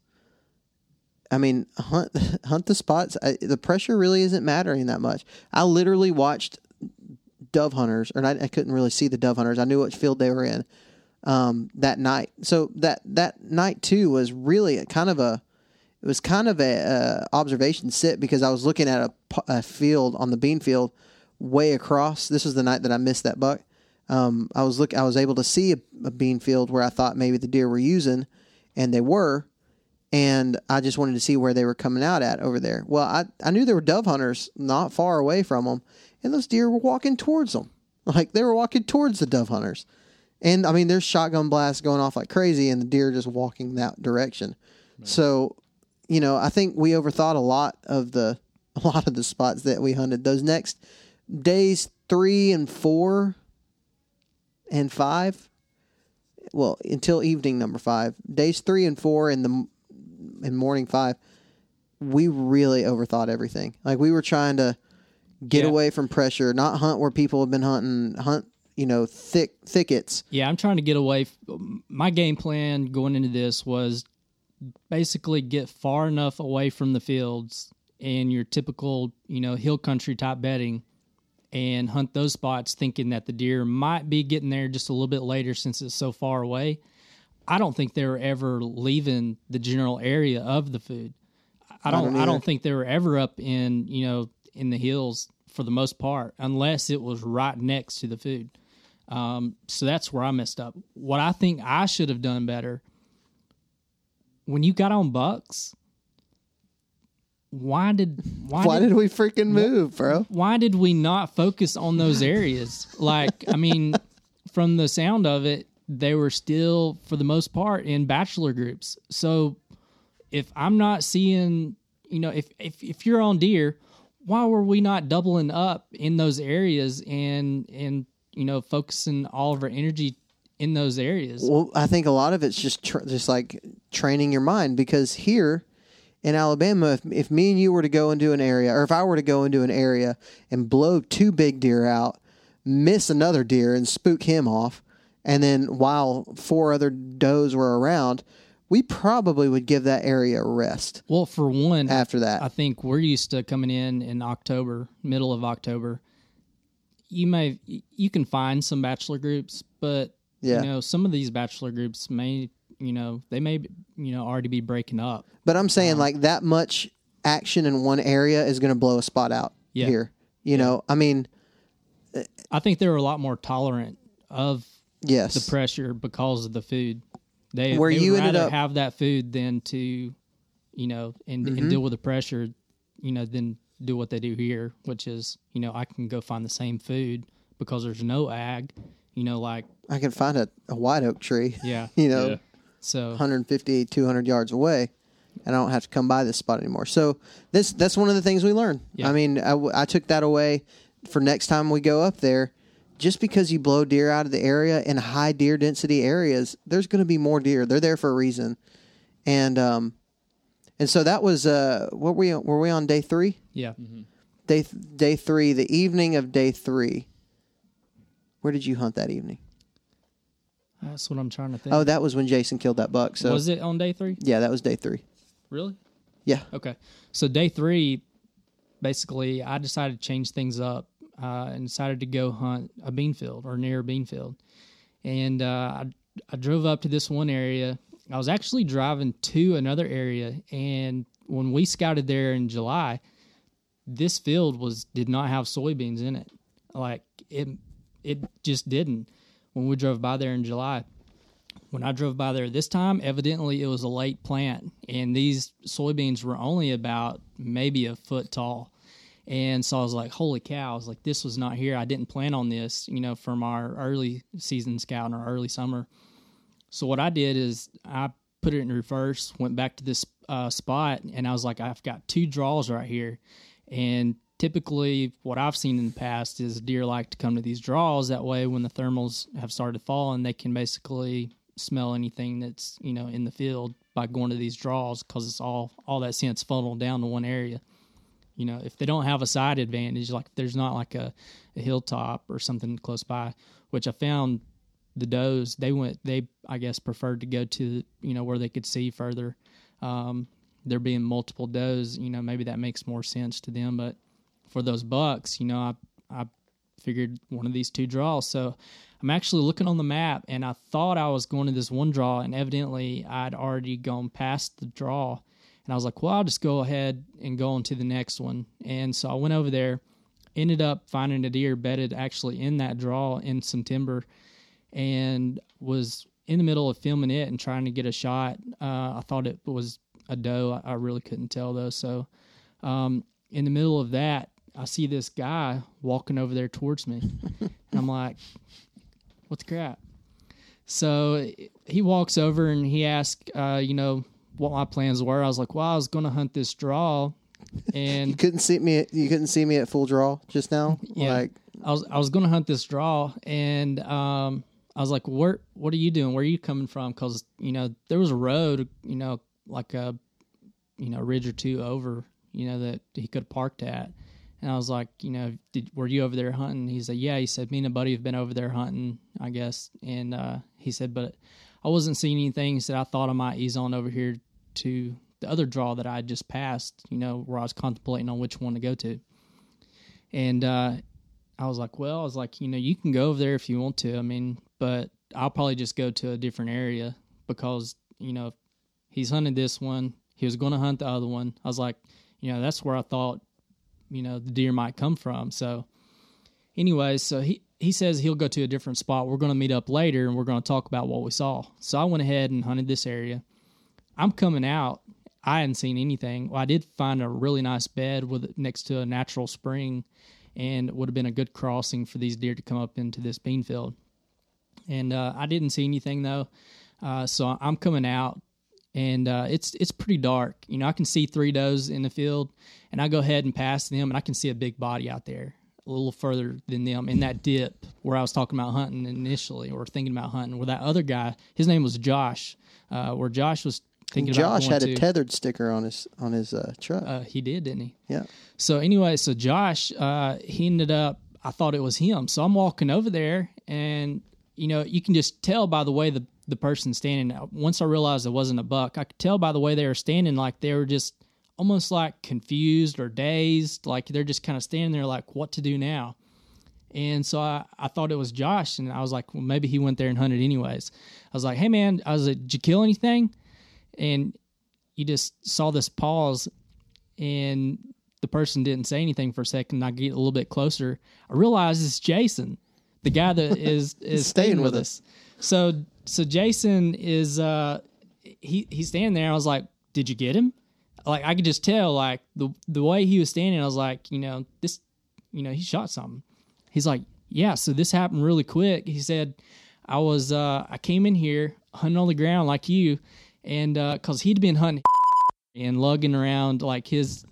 hunt the spots. The pressure really isn't mattering that much. I literally watched dove hunters, or I couldn't really see the dove hunters. I knew what field they were in that night. So that night too was really kind of a observation sit, because I was looking at a field on the bean field way across. This was the night that I missed that buck. I was able to see a bean field where I thought maybe the deer were using, and they were. And I just wanted to see where they were coming out at over there. Well, I knew there were dove hunters not far away from them, and those deer were walking towards them. They were walking towards the dove hunters. And, there's shotgun blasts going off like crazy, and the deer just walking that direction. Right. So, I think we overthought a lot of the spots that we hunted. Those next days 3 and 4 and 5, well, until evening number 5, days 3 and 4 in morning 5, we really overthought everything. We were trying to get away from pressure, not hunt where people have been hunting, hunt, thickets. Yeah, I'm trying to get away. My game plan going into this was basically get far enough away from the fields and your typical, hill country type bedding, and hunt those spots thinking that the deer might be getting there just a little bit later since it's so far away. I don't think they were ever leaving the general area of the food. I don't think they were ever up in the hills for the most part, unless it was right next to the food. So that's where I messed up. What I think I should have done better, when you got on bucks, why did we freaking move, bro? Why did we not focus on those areas? From the sound of it, they were still, for the most part, in bachelor groups. So if I'm not seeing, if you're on deer, why were we not doubling up in those areas and focusing all of our energy in those areas? Well, I think a lot of it's just training your mind, because here in Alabama, if me and you were to go into an area, or if I were to go into an area and blow 2 big deer out, miss another deer and spook him off, and then while 4 other does were around, we probably would give that area a rest. Well, for one, after that, I think we're used to coming in October, middle of October. You can find some bachelor groups, but some of these bachelor groups may already be breaking up. But I'm saying that much action in one area is going to blow a spot out here. I think they were a lot more tolerant of Yes. the pressure because of the food. They Where would you rather ended up- have that food than to, and deal with the pressure, than do what they do here, which is, I can go find the same food because there's no ag, like, I can find a white oak tree, yeah. Yeah. So 150, 200 yards away, and I don't have to come by this spot anymore. So that's one of the things we learned. Yeah. I mean, I took that away for next time we go up there. Just because you blow deer out of the area in high deer density areas, there's going to be more deer. They're there for a reason. And so that was were we on day 3? yeah. Day 3, the evening of day 3. Where did you hunt that evening? That's what I'm trying to think. Oh, that was when Jason killed that buck. So was it on day 3? yeah, that was day 3. Really? Yeah. Okay. So day 3, basically, I decided to change things up and decided to go hunt a bean field or near a bean field. And I drove up to this one area. I was actually driving to another area, and when we scouted there in July, this field did not have soybeans in it. Like it just didn't. When we drove by there in July, when I drove by there this time, evidently it was a late plant, and these soybeans were only about maybe a foot tall. And so I was like, holy cow, I was like, this was not here. I didn't plan on this, from our early season scout and our early summer. So what I did is I put it in reverse, went back to this spot, and I was like, I've got 2 draws right here. And typically what I've seen in the past is deer like to come to these draws. That way when the thermals have started falling, they can basically smell anything that's, in the field by going to these draws, because it's all that scent's funneled down to one area. If they don't have a side advantage, like there's not like a hilltop or something close by, which I found the does, they I guess preferred to go to, where they could see further. There being multiple does, maybe that makes more sense to them. But for those bucks, I figured one of these 2 draws. So I'm actually looking on the map, and I thought I was going to this one draw, and evidently I'd already gone past the draw. And I was like, well, I'll just go ahead and go on to the next one. And so I went over there, ended up finding a deer bedded actually in that draw in some timber, and was in the middle of filming it and trying to get a shot. I thought it was a doe. I really couldn't tell, though. So in the middle of that, I see this guy walking over there towards me. And I'm like, what the crap? So he walks over and he asks, what my plans were. I was like, well, I was going to hunt this draw, and You couldn't see me at full draw just now. yeah, Like, I was going to hunt this draw, and I was like, what are you doing? Where are you coming from? Because there was a road, like a ridge or 2 over, that he could have parked at. And I was like, were you over there hunting? He said, yeah. He said, me and a buddy have been over there hunting, I guess. And he said, but I wasn't seeing anything. He said, I thought I might ease on over here to the other draw that I had just passed, where I was contemplating on which one to go to. And I was like, you can go over there if you want to. I mean, but I'll probably just go to a different area because, he's hunted this one. He was going to hunt the other one. I was like, that's where I thought, the deer might come from. So anyway, so he says he'll go to a different spot. We're going to meet up later, and we're going to talk about what we saw. So I went ahead and hunted this area. I'm coming out. I hadn't seen anything. Well, I did find a really nice bed next to a natural spring, and it would have been a good crossing for these deer to come up into this bean field. And I didn't see anything, though. So I'm coming out, and it's pretty dark. I can see 3 does in the field, and I go ahead and pass them, and I can see a big body out there a little further than them in that dip where I was talking about hunting initially, or thinking about hunting, where that other guy, his name was Josh, where Josh was thinking about Josh going had to. a tethered sticker on his truck. He did, didn't he? Yeah. So anyway, Josh, he ended up, I thought it was him. So I'm walking over there, and, you can just tell by the way the person's standing. Once I realized it wasn't a buck, I could tell by the way they were standing, like they were just almost like confused or dazed, like they're just kind of standing there like, what to do now? And so I thought it was Josh, and I was like, well, maybe he went there and hunted anyways. I was like, hey, man, did you kill anything? And you just saw this pause, and the person didn't say anything for a second. And I get a little bit closer. I realize it's Jason, the guy that is staying with us. So Jason is he's standing there. I was like, "Did you get him?" Like I could just tell, like the way he was standing. I was like, he shot something. He's like, "Yeah." So this happened really quick. He said, I came in here hunting on the ground like you, and because he'd been hunting and lugging around like his.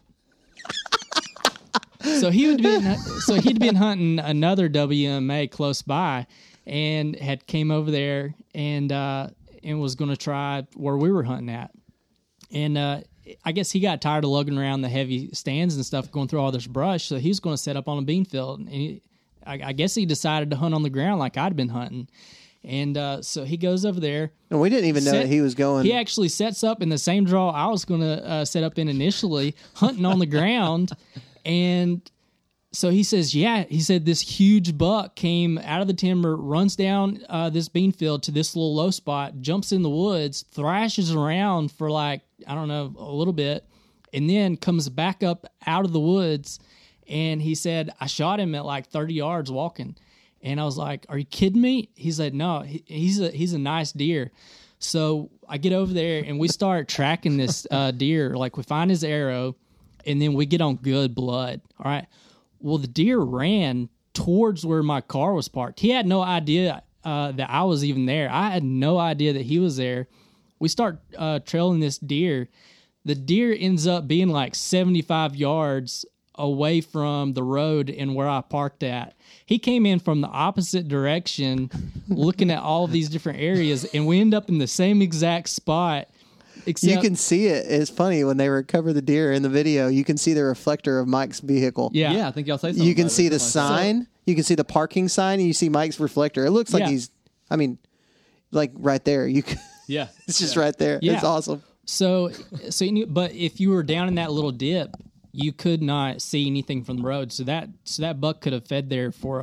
So he'd been hunting another WMA close by, and had came over there and was going to try where we were hunting at, and I guess he got tired of lugging around the heavy stands and stuff, going through all this brush. So he was going to set up on a bean field, and I guess he decided to hunt on the ground like I'd been hunting, and so he goes over there. And we didn't even know that he was going. He actually sets up in the same draw I was going to set up in initially, hunting on the ground. And so he says, he said this huge buck came out of the timber, runs down this bean field to this little low spot, jumps in the woods, thrashes around for like, I don't know, a little bit, and then comes back up out of the woods. And he said, I shot him at like 30 yards walking. And I was like, are you kidding me? He said, no, he's a nice deer. So I get over there and we start tracking this deer. Like we find his arrow, and then we get on good blood. All right. Well, the deer ran towards where my car was parked. He had no idea that I was even there. I had no idea that he was there. We start trailing this deer. The deer ends up being like 75 yards away from the road and where I parked at. He came in from the opposite direction, looking at all of these different areas, and we end up in the same exact spot. Except, you can see it. It's funny when they recover the deer in the video. You can see the reflector of Mike's vehicle. Yeah, I think y'all say something. You can see the sign. You can see the parking sign, and you see Mike's reflector. It looks like he's. I mean, like right there. You. Can, yeah, it's just right there. Yeah. It's awesome. So you knew, but if you were down in that little dip, you could not see anything from the road. So that buck could have fed there for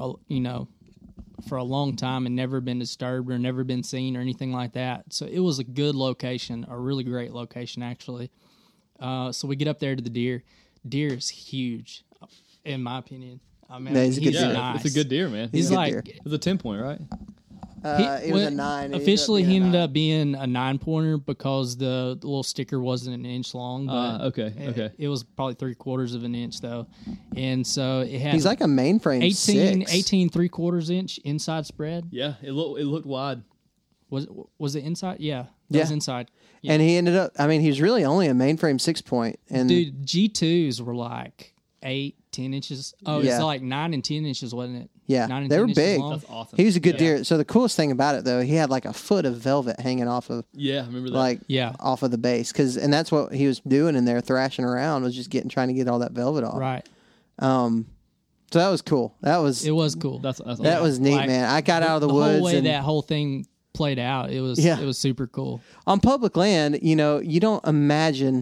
a long time and never been disturbed or never been seen or anything like that. So it was a good location, a really great location actually. So we get up there to the deer. Deer is huge, in my opinion. I mean, he's a good deer. nice. It's a good deer, man. He's like, deer. It was a 10-point, right? It was a 9. Officially, he ended up being a 9-pointer because the little sticker wasn't an inch long. But Okay. It was probably 3/4 of an inch though, and so it had. He's like a mainframe 18 6. 18 3/4 inch inside spread. Yeah, it looked wide. Was it inside? Yeah, Yeah. It was inside. Yeah. And he ended up. I mean, he was really only a mainframe 6-point. And Dude, G2s were like 8-10 inches. Oh, Yeah. it's like 9 and 10 inches, wasn't it? Yeah, 9 and they 10 were inches big. long. That's awesome. he was a good Yeah. deer. So the coolest thing about it, though, he had like a foot of velvet hanging off of. Yeah, I remember that. Like Yeah. off of the base, and that's what he was doing in there, thrashing around, was just trying to get all that velvet off. Right. So that was cool. It was cool. That's That was neat, Like, man. I got out of the whole woods way and that whole thing played out. It was Yeah. it was super cool. on public land. You don't imagine.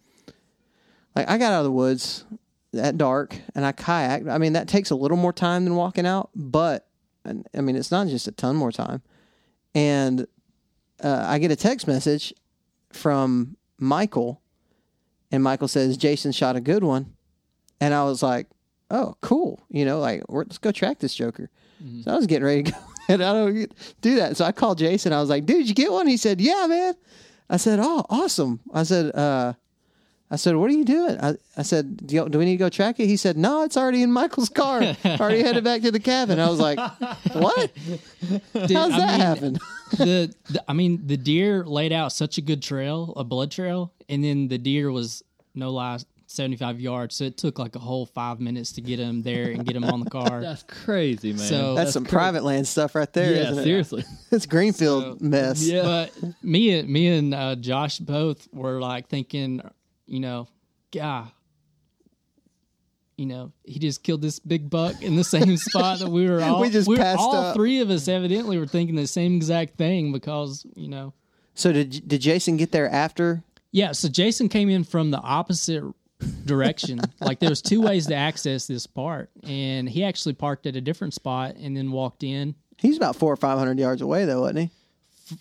Like I got out of the woods at dark and I kayaked. I mean, that takes a little more time than walking out, but I mean, it's not just a ton more time. And I get a text message from Michael, and Michael says Jason shot a good one, and I was like, "Oh, cool!" Let's go track this joker. Mm-hmm. So I was getting ready to go, and I don't do that. So I called Jason. I was like, "Dude, you get one?" He said, "Yeah, man." I said, "Oh, awesome." I said, "What are you doing?" I said, do we need to go track it? He said, "No, it's already in Michael's car. Already headed back to the cabin." I was like, "What? Dude, How's that happen?" The deer laid out such a good trail, a blood trail, and then the deer was, no lie, 75 yards. So it took like a whole 5 minutes to get him there and get him on the car. That's crazy, man. So- That's some crazy. private land stuff right there, Yeah, isn't it? seriously. It's Greenfield mess. Yeah. But me and Josh both were like thinking, God, he just killed this big buck in the same spot that we were all. We just passed all up. 3 of us evidently were thinking the same exact thing because, So did Jason get there after? Yeah, so Jason came in from the opposite direction. Like there was 2 ways to access this part, and he actually parked at a different spot and then walked in. He's about 400 or 500 yards away, though, wasn't he?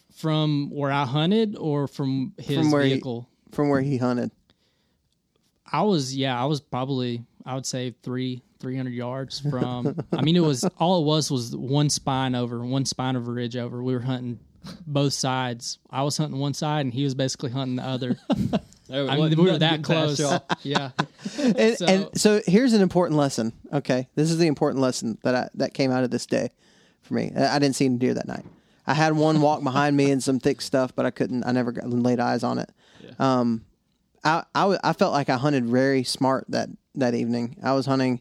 From where I hunted or from his vehicle? From where he hunted. I was probably, I would say 300 yards from, I mean, it was one spine over ridge over. We were hunting both sides. I was hunting one side and he was basically hunting the other. I mean, we were that close. Yeah. And so here's an important lesson. Okay. This is the important lesson that came out of this day for me. I didn't see any deer that night. I had one walk behind me and some thick stuff, but I never laid eyes on it. Yeah. I felt like I hunted very smart that evening. I was hunting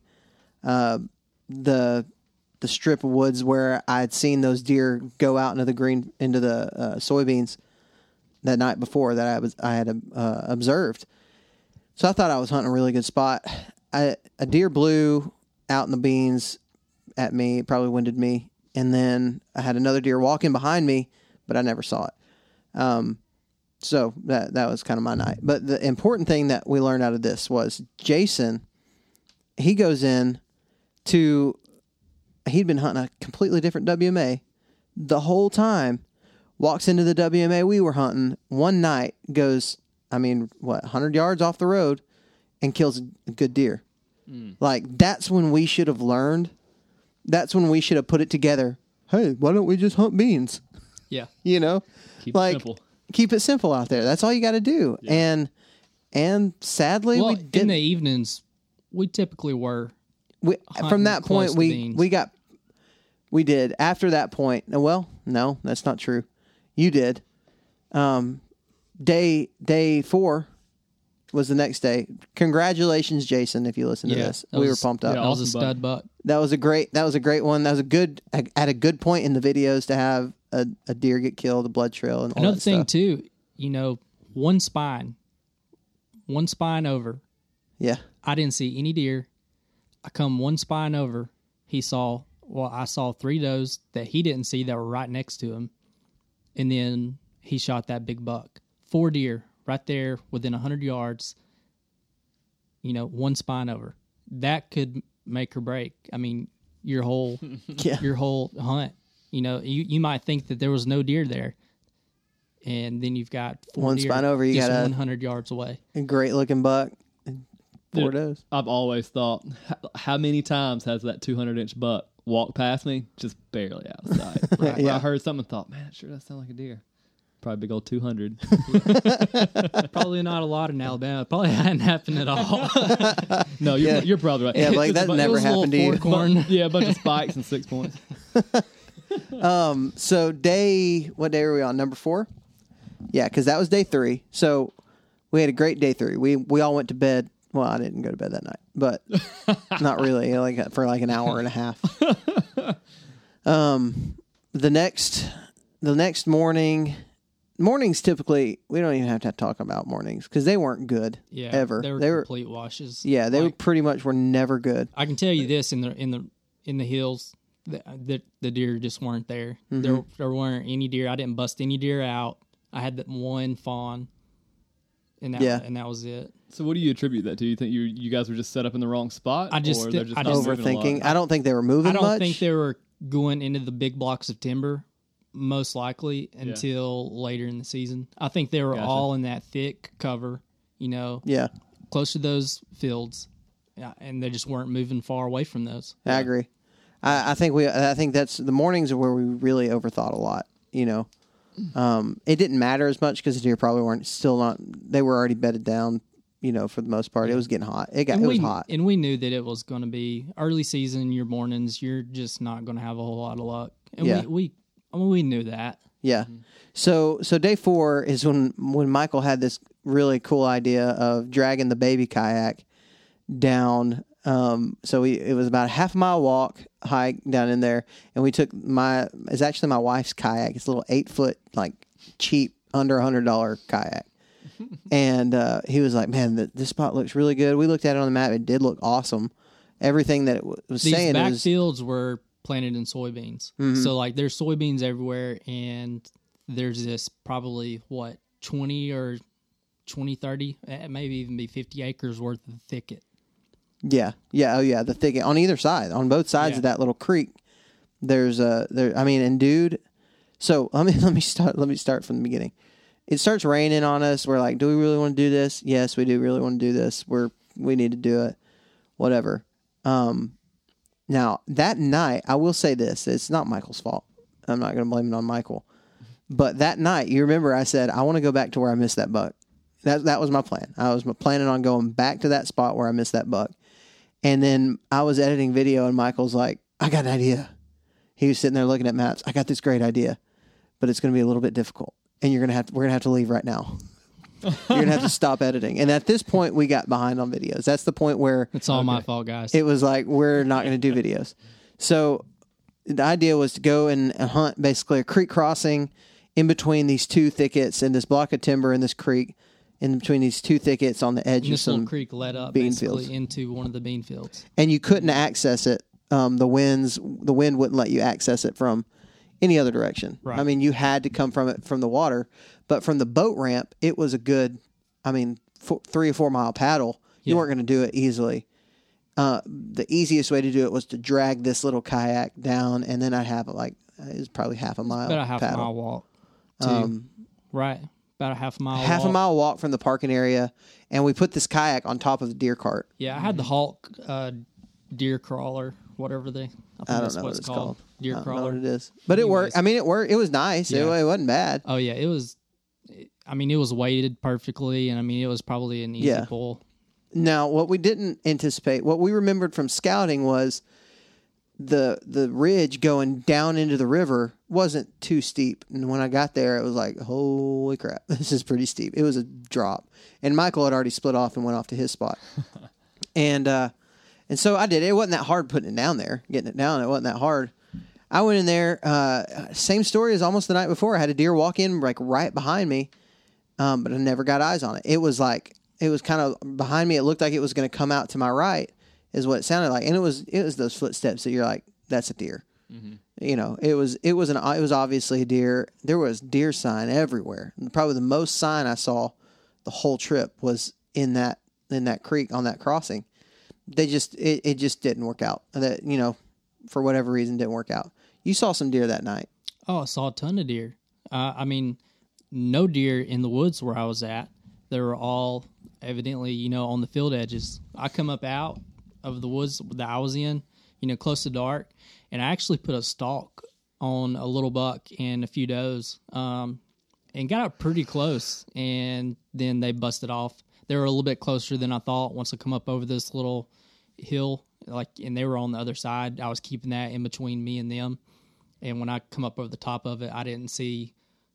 the strip of woods where I had seen those deer go out into the soybeans that night before that I had observed. So I thought I was hunting a really good spot. A deer blew out in the beans at me. It probably winded me. And then I had another deer walking behind me, but I never saw it. So that was kind of my night. But the important thing that we learned out of this was Jason, he goes in to, he'd been hunting a completely different WMA the whole time, walks into the WMA we were hunting one night, goes, 100 yards off the road and kills a good deer. Like, that's when we should have learned. That's when we should have put it together. Hey, why don't we just hunt beans? Yeah. You know? Keep it simple. Keep it simple out there. That's all you got to do. Yeah. And sadly, we didn't. In the evenings, we typically were. From that point, we did. After that point, well, no, that's not true. You did. Day 4 was the next day. Congratulations, Jason, if you listen to this. We were pumped up. That was a stud buck. That was a great one. That was at a good point in the videos to have a deer get killed, a blood trail, and all another that thing stuff. Too. One spine over. Yeah. I didn't see any deer. I come one spine over. I saw 3 does that he didn't see that were right next to him, and then he shot that big buck. 4 deer right there within 100 yards. One spine over. That could make or break. I mean, your whole hunt. You might think that there was no deer there, and then you've got 4 one deer spine over. You got 100 yards away. A great looking buck. 4 does. I've always thought, how many times has that 200-inch buck walked past me, just barely out of sight? Right. Yeah. I heard something and thought, man, it sure does sound like a deer. Probably big old 200. Probably not a lot in Alabama. Probably hadn't happened at all. No, you're probably right. Yeah, like that never happened to you. Yeah, a bunch of spikes and 6 points. So what day are we on? Number 4? Yeah, because that was day 3. So we had a great day 3. We all went to bed. Well, I didn't go to bed that night, but not really. For an hour and a half. The next morning. Mornings typically, we don't even have to talk about mornings because they weren't good ever. They were complete washes. Yeah, they were never good. I can tell you this: in the hills, the deer just weren't there. Mm-hmm. There weren't any deer. I didn't bust any deer out. I had that one fawn, and that was it. So, what do you attribute that to? You think you guys were just set up in the wrong spot? I just overthinking. I don't think they were moving much. I don't think they were going into the big blocks of timber. Most likely until later in the season. I think they were all in that thick cover, close to those fields, and they just weren't moving far away from those. I agree. I think that's the mornings are where we really overthought a lot. It didn't matter as much because the deer probably they were already bedded down. For the most part, it was getting hot. It was hot, and we knew that it was going to be early season. Your mornings, you're just not going to have a whole lot of luck. And we knew that. Yeah. Mm-hmm. So day 4 is when Michael had this really cool idea of dragging the baby kayak down. It was about a half-mile hike down in there, and we took it's actually my wife's kayak. It's a little 8-foot, cheap, under $100 kayak. And he was like, man, this spot looks really good. We looked at it on the map. It did look awesome. Everything that it was saying. These back fields were planted in soybeans. Mm-hmm. So there's soybeans everywhere, and there's this probably 20, 30, maybe even be 50 acres worth of thicket. Yeah. Oh yeah. The thicket on either side, on both sides of that little creek. There's so let me start from the beginning. It starts raining on us. We're like, do we really want to do this? Yes, we do really want to do this. We're we need to do it, whatever. Now that night, I will say this: it's not Michael's fault. I'm not going to blame it on Michael. But that night, you remember I said I want to go back to where I missed that buck. That was my plan. I was planning on going back to that spot where I missed that buck. And then I was editing video, and Michael's like, "I got an idea." He was sitting there looking at maps. "I got this great idea, but it's going to be a little bit difficult, and we're going to have to leave right now. You're going to have to stop editing." And at this point, we got behind on videos. That's the point where It's all my fault, guys. it was like, we're not going to do videos. So the idea was to go and hunt basically a creek crossing in between these two thickets and this block of timber and this creek in between these two thickets on the edge of This little some creek led up bean basically fields. into one of the bean fields. And you couldn't access it. The wind wouldn't let you access it from any other direction. Right. I mean, you had to come from it from the water, but from the boat ramp, it was a good, 3 or 4 mile paddle. You Yeah. weren't going to do it easily. The easiest way to do it was to drag this little kayak down, and then I'd have it was probably half a mile. About a half paddle. mile walk. To, right. About a half mile Half walk. a mile walk from the parking area, and we put this kayak on top of the deer cart. Yeah, I had the Hulk deer crawler, whatever I think I don't that's know what what it's called. Deer I don't know crawler. what it is, but it worked. Anyways. It worked. It was nice. Yeah. It wasn't bad. Oh yeah, it was. It was weighted perfectly, and it was probably an easy Yeah. pull. Now, what we didn't anticipate, what we remembered from scouting was the ridge going down into the river wasn't too steep. And when I got there, it was like, holy crap, this is pretty steep. It was a drop. And Michael had already split off and went off to his spot. And so I did it. It wasn't that hard putting it down there, getting it down. It wasn't that hard. I went in there, same story as almost the night before. I had a deer walk in right behind me, but I never got eyes on it. It was kind of behind me. It looked like it was going to come out to my right, is what it sounded like. And it was those footsteps that you're like, that's a deer. Mm-hmm. It was obviously a deer. There was deer sign everywhere. Probably the most sign I saw the whole trip was in that creek on that crossing. It just didn't work out. That, for whatever reason, didn't work out. You saw some deer that night. Oh, I saw a ton of deer. No deer in the woods where I was at. They were all evidently, on the field edges. I come up out of the woods that I was in, close to dark, and I actually put a stalk on a little buck and a few does, and got up pretty close, and then they busted off. They were a little bit closer than I thought once I come up over this little hill, and they were on the other side. I was keeping that in between me and them, and when I come up over the top of it, I didn't see,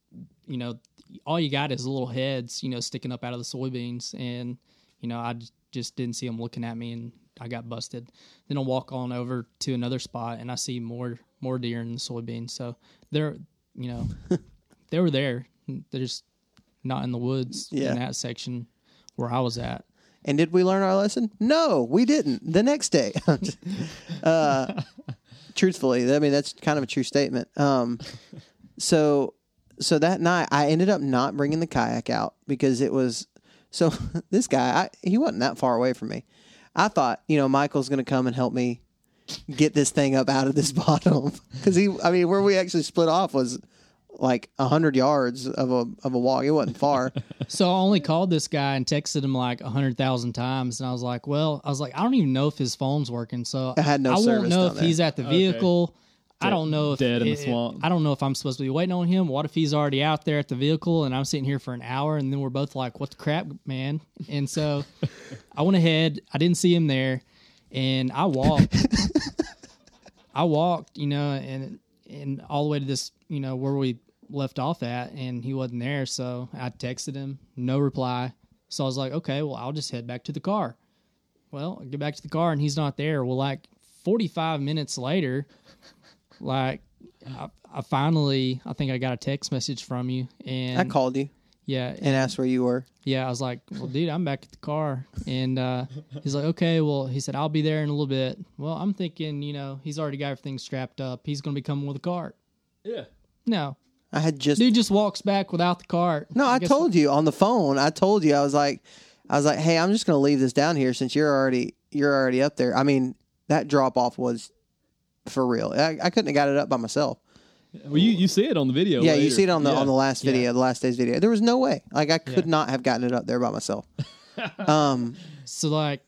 all you got is little heads, sticking up out of the soybeans, and I just didn't see them looking at me, and I got busted. Then I'll walk on over to another spot, and I see more deer in the soybeans. So they're, they were there. They're just not in the woods in that section where I was at. And did we learn our lesson? No, we didn't. The next day. Truthfully, that's kind of a true statement. So that night, I ended up not bringing the kayak out because it was... So this guy, he wasn't that far away from me. I thought, Michael's going to come and help me get this thing up out of this bottom. Because where we actually split off was like 100 yards of a walk. It wasn't far. So I only called this guy and texted him like 100,000 times, and I was like, I don't even know if his phone's working. So I had no I service won't know down if he's at the vehicle. I don't know if dead in the swamp. I don't know if I'm supposed to be waiting on him. What if he's already out there at the vehicle and I'm sitting here for an hour, and then we're both like, "What the crap, man?" And so I went ahead. I didn't see him there, and I walked. and all the way to this, where we left off at, and he wasn't there. So I texted him, no reply. So I was like, okay, well, I'll just head back to the car. Well, I get back to the car, and he's not there. Well, like 45 minutes later, I finally, I think I got a text message from you, and I called you. Yeah, and asked where you were. Yeah, I was like, well, dude, I'm back at the car. And he's like, okay, well, he said, I'll be there in a little bit. Well, I'm thinking, he's already got everything strapped up. He's going to be coming with a cart. Yeah. No. I had just... Dude just walks back without the cart. No, I told you on the phone. I told you, I was like, hey, I'm just going to leave this down here since you're already up there. That drop off was for real. I couldn't have got it up by myself. Well, you see it on the video. Yeah, later. you see it on the last video, the last day's video. There was no way. I could not have gotten it up there by myself. So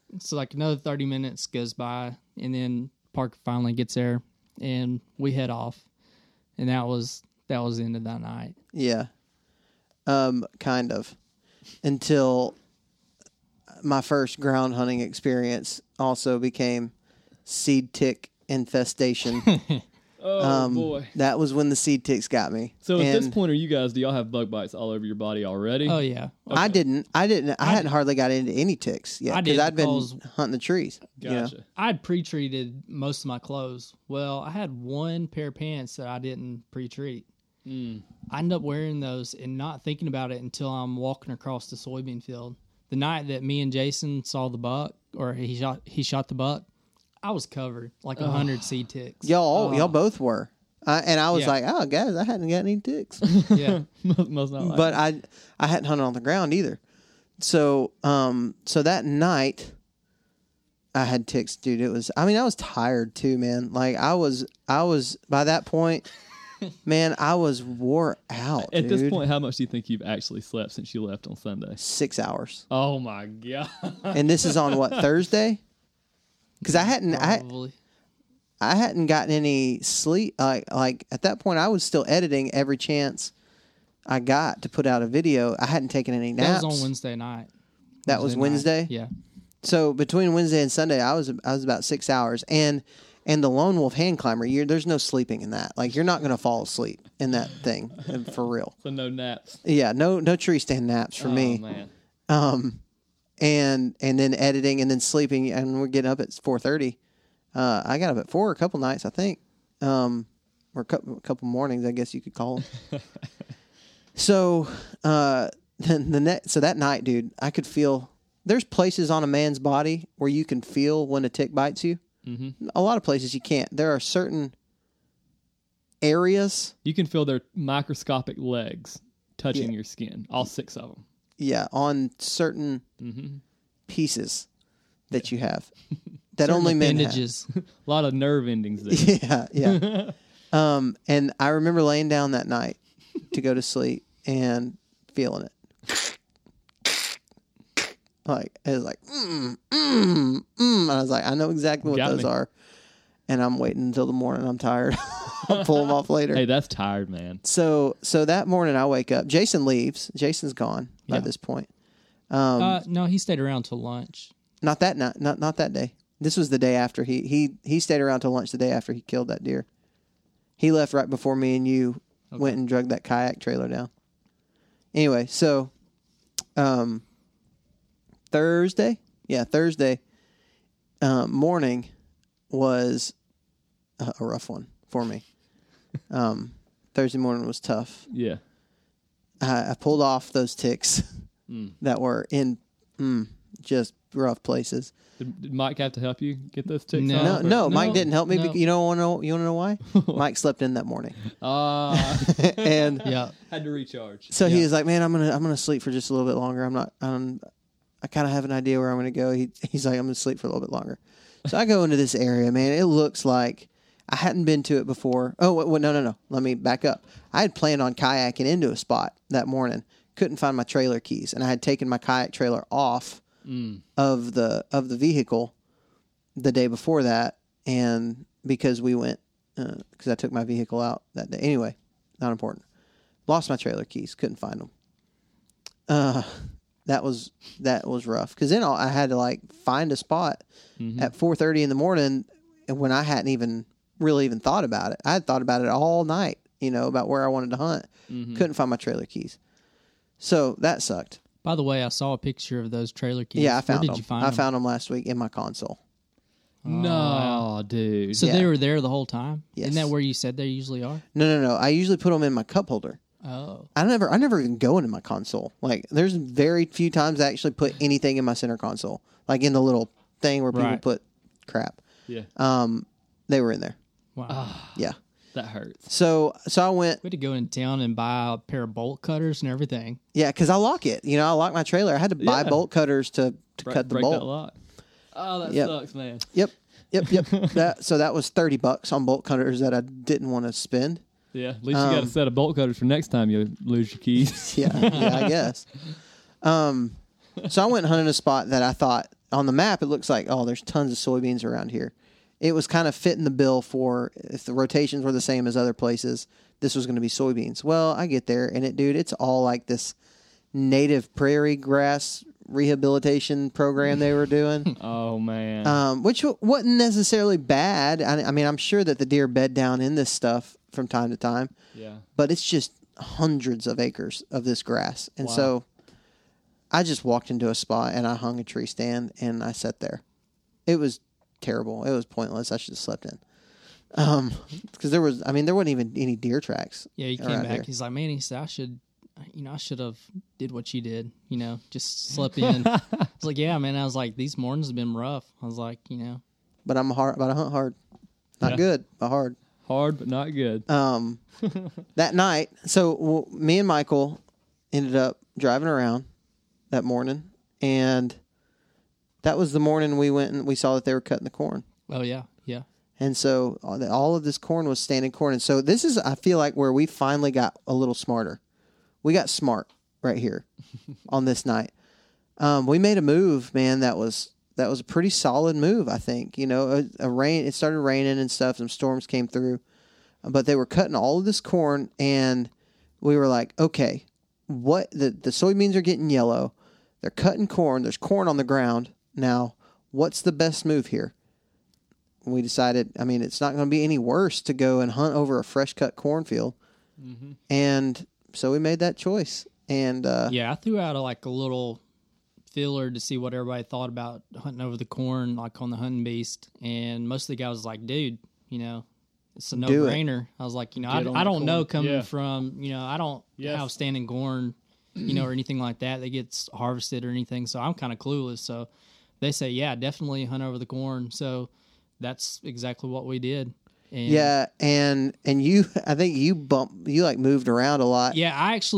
So like another 30 minutes goes by, and then Parker finally gets there, and we head off, and that was the end of that night. Yeah. Kind of. Until my first ground hunting experience also became seed tick infestation. Boy. That was when the seed ticks got me. So at this And point, do y'all have bug bites all over your body already? Oh yeah, I hadn't hardly got into any ticks yet I because didn't I'd been cause- hunting the trees. Gotcha. You know? I'd pre-treated most of my clothes. Well, I had one pair of pants that I didn't pre-treat. I ended up wearing those and not thinking about it until I'm walking across the soybean field. The night that me and Jason saw the buck, or he shot the buck, I was covered like 100 seed ticks. Y'all both were. And I was Yeah. like, oh, guys, I hadn't got any ticks. Yeah. Must not like But I hadn't hunted on the ground either. So so that night I had ticks, dude. I was tired too, man. Like I was by that point, man, I was wore out. At dude. this point, how much do you think you've actually slept since you left on Sunday? 6 hours. Oh my god! And this is on what, Thursday? Because I Probably. hadn't gotten any sleep. Like at that point, I was still editing every chance I got to put out a video. I hadn't taken any naps. That was on Wednesday night. That was Wednesday? Night. Yeah. So between Wednesday and Sunday, I was about 6 hours, and the Lone Wolf Hand Climber, there's no sleeping in that. Like you're not going to fall asleep in that thing for real. So no naps. Yeah, no tree stand naps for me. Man. And then editing and then sleeping, and we're getting up at 4:30. I got up at 4 a couple nights, I think, or a couple mornings, I guess you could call them. So so that night, dude, I could feel. There's places on a man's body where you can feel when a tick bites you. Mm-hmm. A lot of places you can't. There are certain areas. You can feel their microscopic legs touching your skin, all 6 of them. Yeah, on certain pieces that you have that Certain only men have. appendages. A lot of nerve endings there. Yeah. And I remember laying down that night to go to sleep and feeling it. Like it was like, And I was like, I know exactly what Got those me. are, and I'm waiting until the morning. I'm tired. I'll pull them off later. Hey, that's tired, man. So that morning I wake up. Jason leaves. Jason's gone by Yeah. this point. No, he stayed around till lunch. Not that night. Not that day. This was the day after he stayed around till lunch the day after he killed that deer. He left right before me and you went and drug that kayak trailer down. Anyway, so Thursday morning was a rough one for me. Thursday morning was tough. Yeah. I pulled off those ticks that were in just rough places. Did Mike have to help you get those ticks No. off? No, Mike didn't help me. no. You want to know why? Mike slept in that morning, and Yeah. Had to recharge. so he was like, "Man, I'm gonna sleep for just a little bit longer. I kind of have an idea where I'm gonna go." He's like, "I'm gonna sleep for a little bit longer." So I go into this area, man. It looks like I hadn't been to it before. Oh, no. Let me back up. I had planned on kayaking into a spot that morning. Couldn't find my trailer keys, and I had taken my kayak trailer off of the vehicle the day before that, and because we went because I took my vehicle out that day. Anyway, not important. Lost my trailer keys. Couldn't find them. That was rough because then I had to like find a spot at 4:30 in the morning when I hadn't even thought about it. I had thought about it all night, about where I wanted to hunt. Couldn't find my trailer keys, so that sucked. By the way, I saw a picture of those trailer keys. Yeah, I found Where did them. you find I them? found them last week in my console. No, dude. So Yeah. they were there the whole time? Yes. Isn't that where you said they usually are? No. I usually put them in my cup holder. Oh. I never even go into my console. Like, there's very few times I actually put anything in my center console, like in the little thing where people Right. put crap. Yeah. They were in there. Wow. Yeah. That hurts. So I went. We had to go in town and buy a pair of bolt cutters and everything. Yeah, because I lock it. I lock my trailer. I had to buy Yeah. bolt cutters to cut the Break bolt. that lock. Oh, that Yep. sucks, man. Yep. So that was $30 on bolt cutters that I didn't want to spend. Yeah, at least you got a set of bolt cutters for next time you lose your keys. Yeah, I guess. So I went hunting a spot that I thought on the map, it looks like, oh, there's tons of soybeans around here. It was kind of fitting the bill for if the rotations were the same as other places, this was going to be soybeans. Well, I get there, and it's all like this native prairie grass rehabilitation program they were doing. Oh, man. Which wasn't necessarily bad. I mean, I'm sure that the deer bed down in this stuff from time to time. Yeah. But it's just hundreds of acres of this grass. And Wow. so I just walked into a spot, and I hung a tree stand, and I sat there. It was terrible. It was pointless. I should have slept in. Because there wasn't even any deer tracks. Yeah, he came around back. here. He's like, man, he said, I should have did what you did, just slept in. I was like, yeah, man. I was like, these mornings have been rough. I was like, But I hunt hard. Not Yeah. good, but hard. Hard, but not good. That night, so me and Michael ended up driving around that morning, and that was the morning we went and we saw that they were cutting the corn. oh yeah, yeah. And so all of this corn was standing corn. And so this is, I feel like, where we finally got a little smarter. We got smart right here on this night. We made a move, man, that was a pretty solid move, I think. It started raining and stuff. Some storms came through. But they were cutting all of this corn, and we were like, okay, the soybeans are getting yellow. They're cutting corn. There's corn on the ground. Now, what's the best move here? We decided, it's not going to be any worse to go and hunt over a fresh cut cornfield. Mm-hmm. And so we made that choice. And Yeah, I threw out a little feeler to see what everybody thought about hunting over the corn, like on the hunting beast. And most of the guys was like, dude, it's a no-brainer. I was like, I don't know coming from, I don't have standing corn, or anything like that gets harvested or anything. So I'm kind of clueless. So they say, yeah, definitely hunt over the corn. So that's exactly what we did. And yeah, and you, I think you moved around a lot. yeah,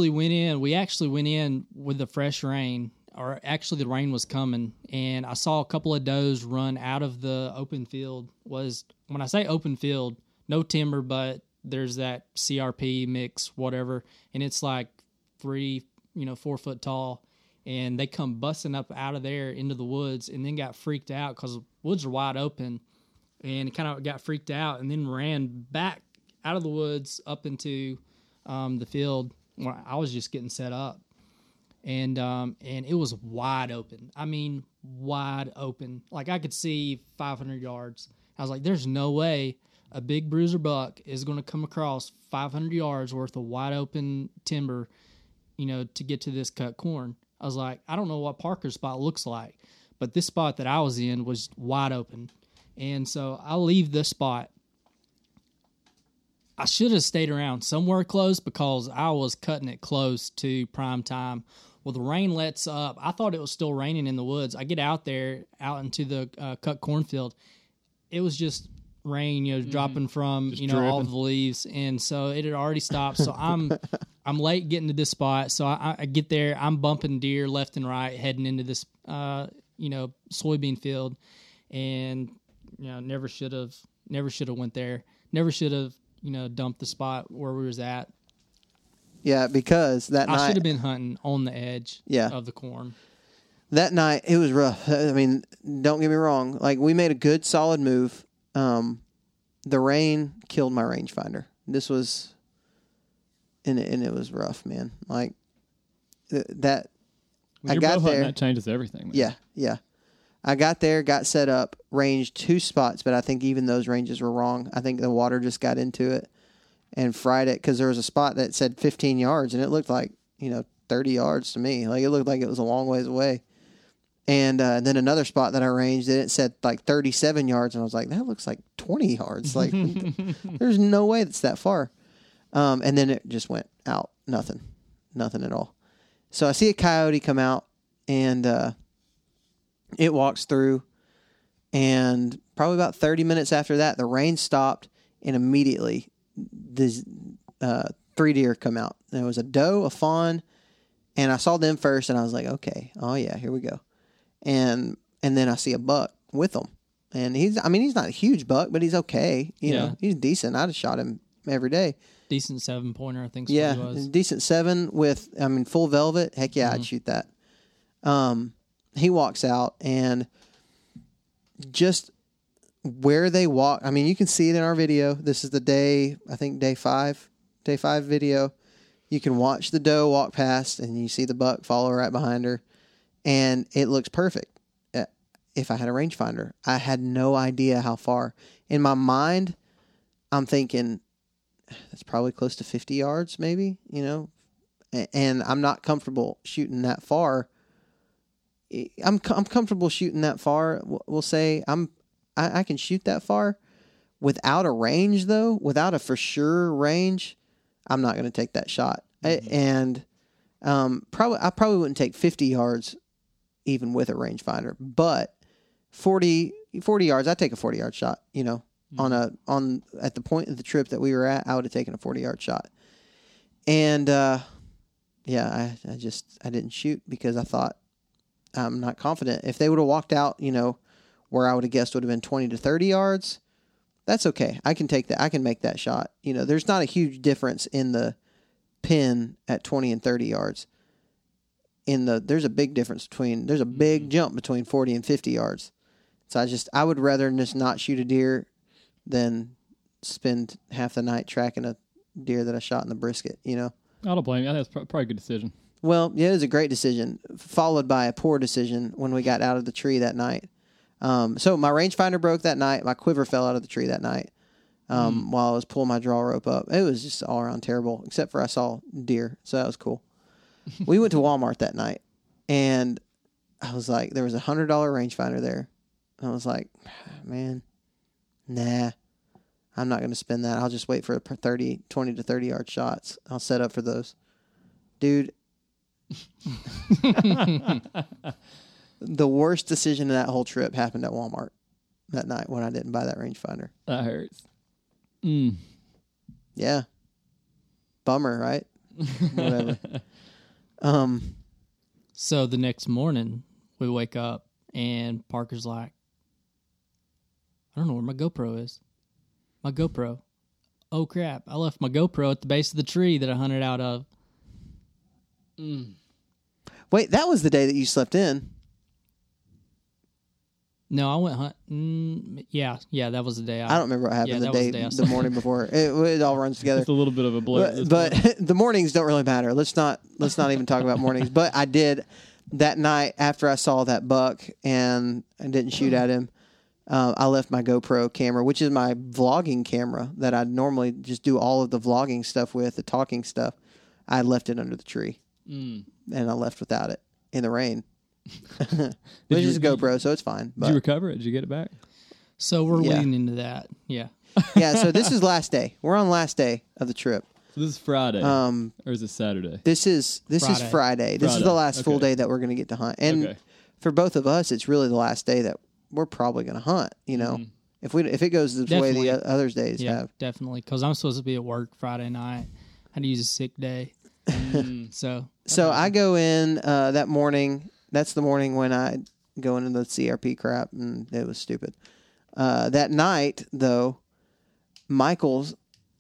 we actually went in with the fresh rain, or actually the rain was coming, and I saw a couple of does run out of the open field. When I say open field, no timber, but there's that CRP mix, whatever, and it's like 4 foot tall, and they come busting up out of there into the woods, and then got freaked out because the woods are wide open, and kind of got freaked out, and then ran back out of the woods up into the field where I was just getting set up, and it was wide open. I mean, wide open. Like I could see 500 yards. I was like, "There's no way a big bruiser buck is going to come across 500 yards worth of wide open timber, to get to this cut corn." I was like, I don't know what Parker's spot looks like, but this spot that I was in was wide open. And so I leave this spot. I should have stayed around somewhere close because I was cutting it close to prime time. Well, the rain lets up. I thought it was still raining in the woods. I get out there, out into the cut cornfield. It was just rain, dropping from, all the leaves. And so it had already stopped. So I'm late getting to this spot. So I get there. I'm bumping deer left and right, heading into this, soybean field. And, never should have went there. Never should have, dumped the spot where we was at. Yeah, because that night I should have been hunting on the edge of the corn. That night, it was rough. I mean, don't get me wrong. Like, we made a good, solid move. The rain killed my rangefinder. This was, and it was rough, man. Like, that, When I you're got bow hunting, there. that changes everything, man. Yeah. I got there, got set up, ranged 2 spots, but I think even those ranges were wrong. I think the water just got into it and fried it, because there was a spot that said 15 yards, and it looked like, 30 yards to me. Like, it looked like it was a long ways away. And then another spot that I ranged, and it said like 37 yards, and I was like, that looks like 20 yards. Like, there's no way that's that far. And then it just went out. Nothing at all. So I see a coyote come out, and it walks through, and probably about 30 minutes after that, the rain stopped, and immediately these 3 deer come out. There was a doe, a fawn, and I saw them first, and I was like, okay, oh yeah, here we go. And then I see a buck with them, and he's not a huge buck, but he's okay. You know, he's decent. I'd have shot him every day. Decent 7-pointer, I think. Yeah, what it was. Decent 7 with, full velvet. Heck yeah, I'd shoot that. He walks out, and just where they walk. I mean, you can see it in our video. This is the day 5 video. You can watch the doe walk past, and you see the buck follow right behind her, and it looks perfect. If I had a rangefinder, I had no idea how far. In my mind, I'm thinking that's probably close to 50 yards, maybe, and I'm not comfortable shooting that far. I'm comfortable shooting that far. We'll say I can shoot that far. Without a range, though, without a for sure range, I'm not going to take that shot. And I probably wouldn't take 50 yards even with a rangefinder, but 40 yards, I'd take a 40-yard shot, at the point of the trip that we were at, I would have taken a 40-yard shot. And I didn't shoot because I thought I'm not confident. If they would have walked out, where I would have guessed would have been 20 to 30 yards, that's okay. I can take that. I can make that shot. There's not a huge difference in the pin at 20 and 30 yards. There's a big difference there's a big jump between 40 and 50 yards. So I would rather just not shoot a deer than spend half the night tracking a deer that I shot in the brisket, I don't blame you. I think that's probably a good decision. Well, yeah, it was a great decision, followed by a poor decision when we got out of the tree that night. So my rangefinder broke that night. My quiver fell out of the tree that night while I was pulling my draw rope up. It was just all around terrible, except for I saw deer, so that was cool. We went to Walmart that night, and I was like, there was $100 rangefinder there. I was like, man, nah, I'm not going to spend that. I'll just wait for 20 to 30 yard shots. I'll set up for those. Dude, the worst decision of that whole trip happened at Walmart that night when I didn't buy that rangefinder. That hurts. Yeah. Bummer, right? Whatever. So the next morning, we wake up, and Parker's like, I don't know where my GoPro is. My GoPro. Oh, crap. I left my GoPro at the base of the tree that I hunted out of. Wait, that was the day that you slept in. No, I went hunt. Yeah, that was the day. I don't remember what happened the morning before. It all runs together. It's a little bit of a blur. But the mornings don't really matter. Let's not even talk about mornings. But I did that night after I saw that buck and I didn't shoot at him. I left my GoPro camera, which is my vlogging camera that I normally just do all of the vlogging stuff with, the talking stuff. I left it under the tree, and I left without it in the rain. Which is a GoPro, so it's fine. But, did you recover it? Did you get it back? So we're leading into that. Yeah. Yeah, so this is last day. We're on last day of the trip. So this is Friday. Or is it Saturday? This is Friday. This is the last full day that we're going to get to hunt. And for both of us, it's really the last day that we're probably going to hunt, If it goes the way the other days have. Definitely, because I'm supposed to be at work Friday night. I had to use a sick day. So I go in that morning. That's the morning when I go into the CRP crap, and it was stupid. That night, though, Michael's,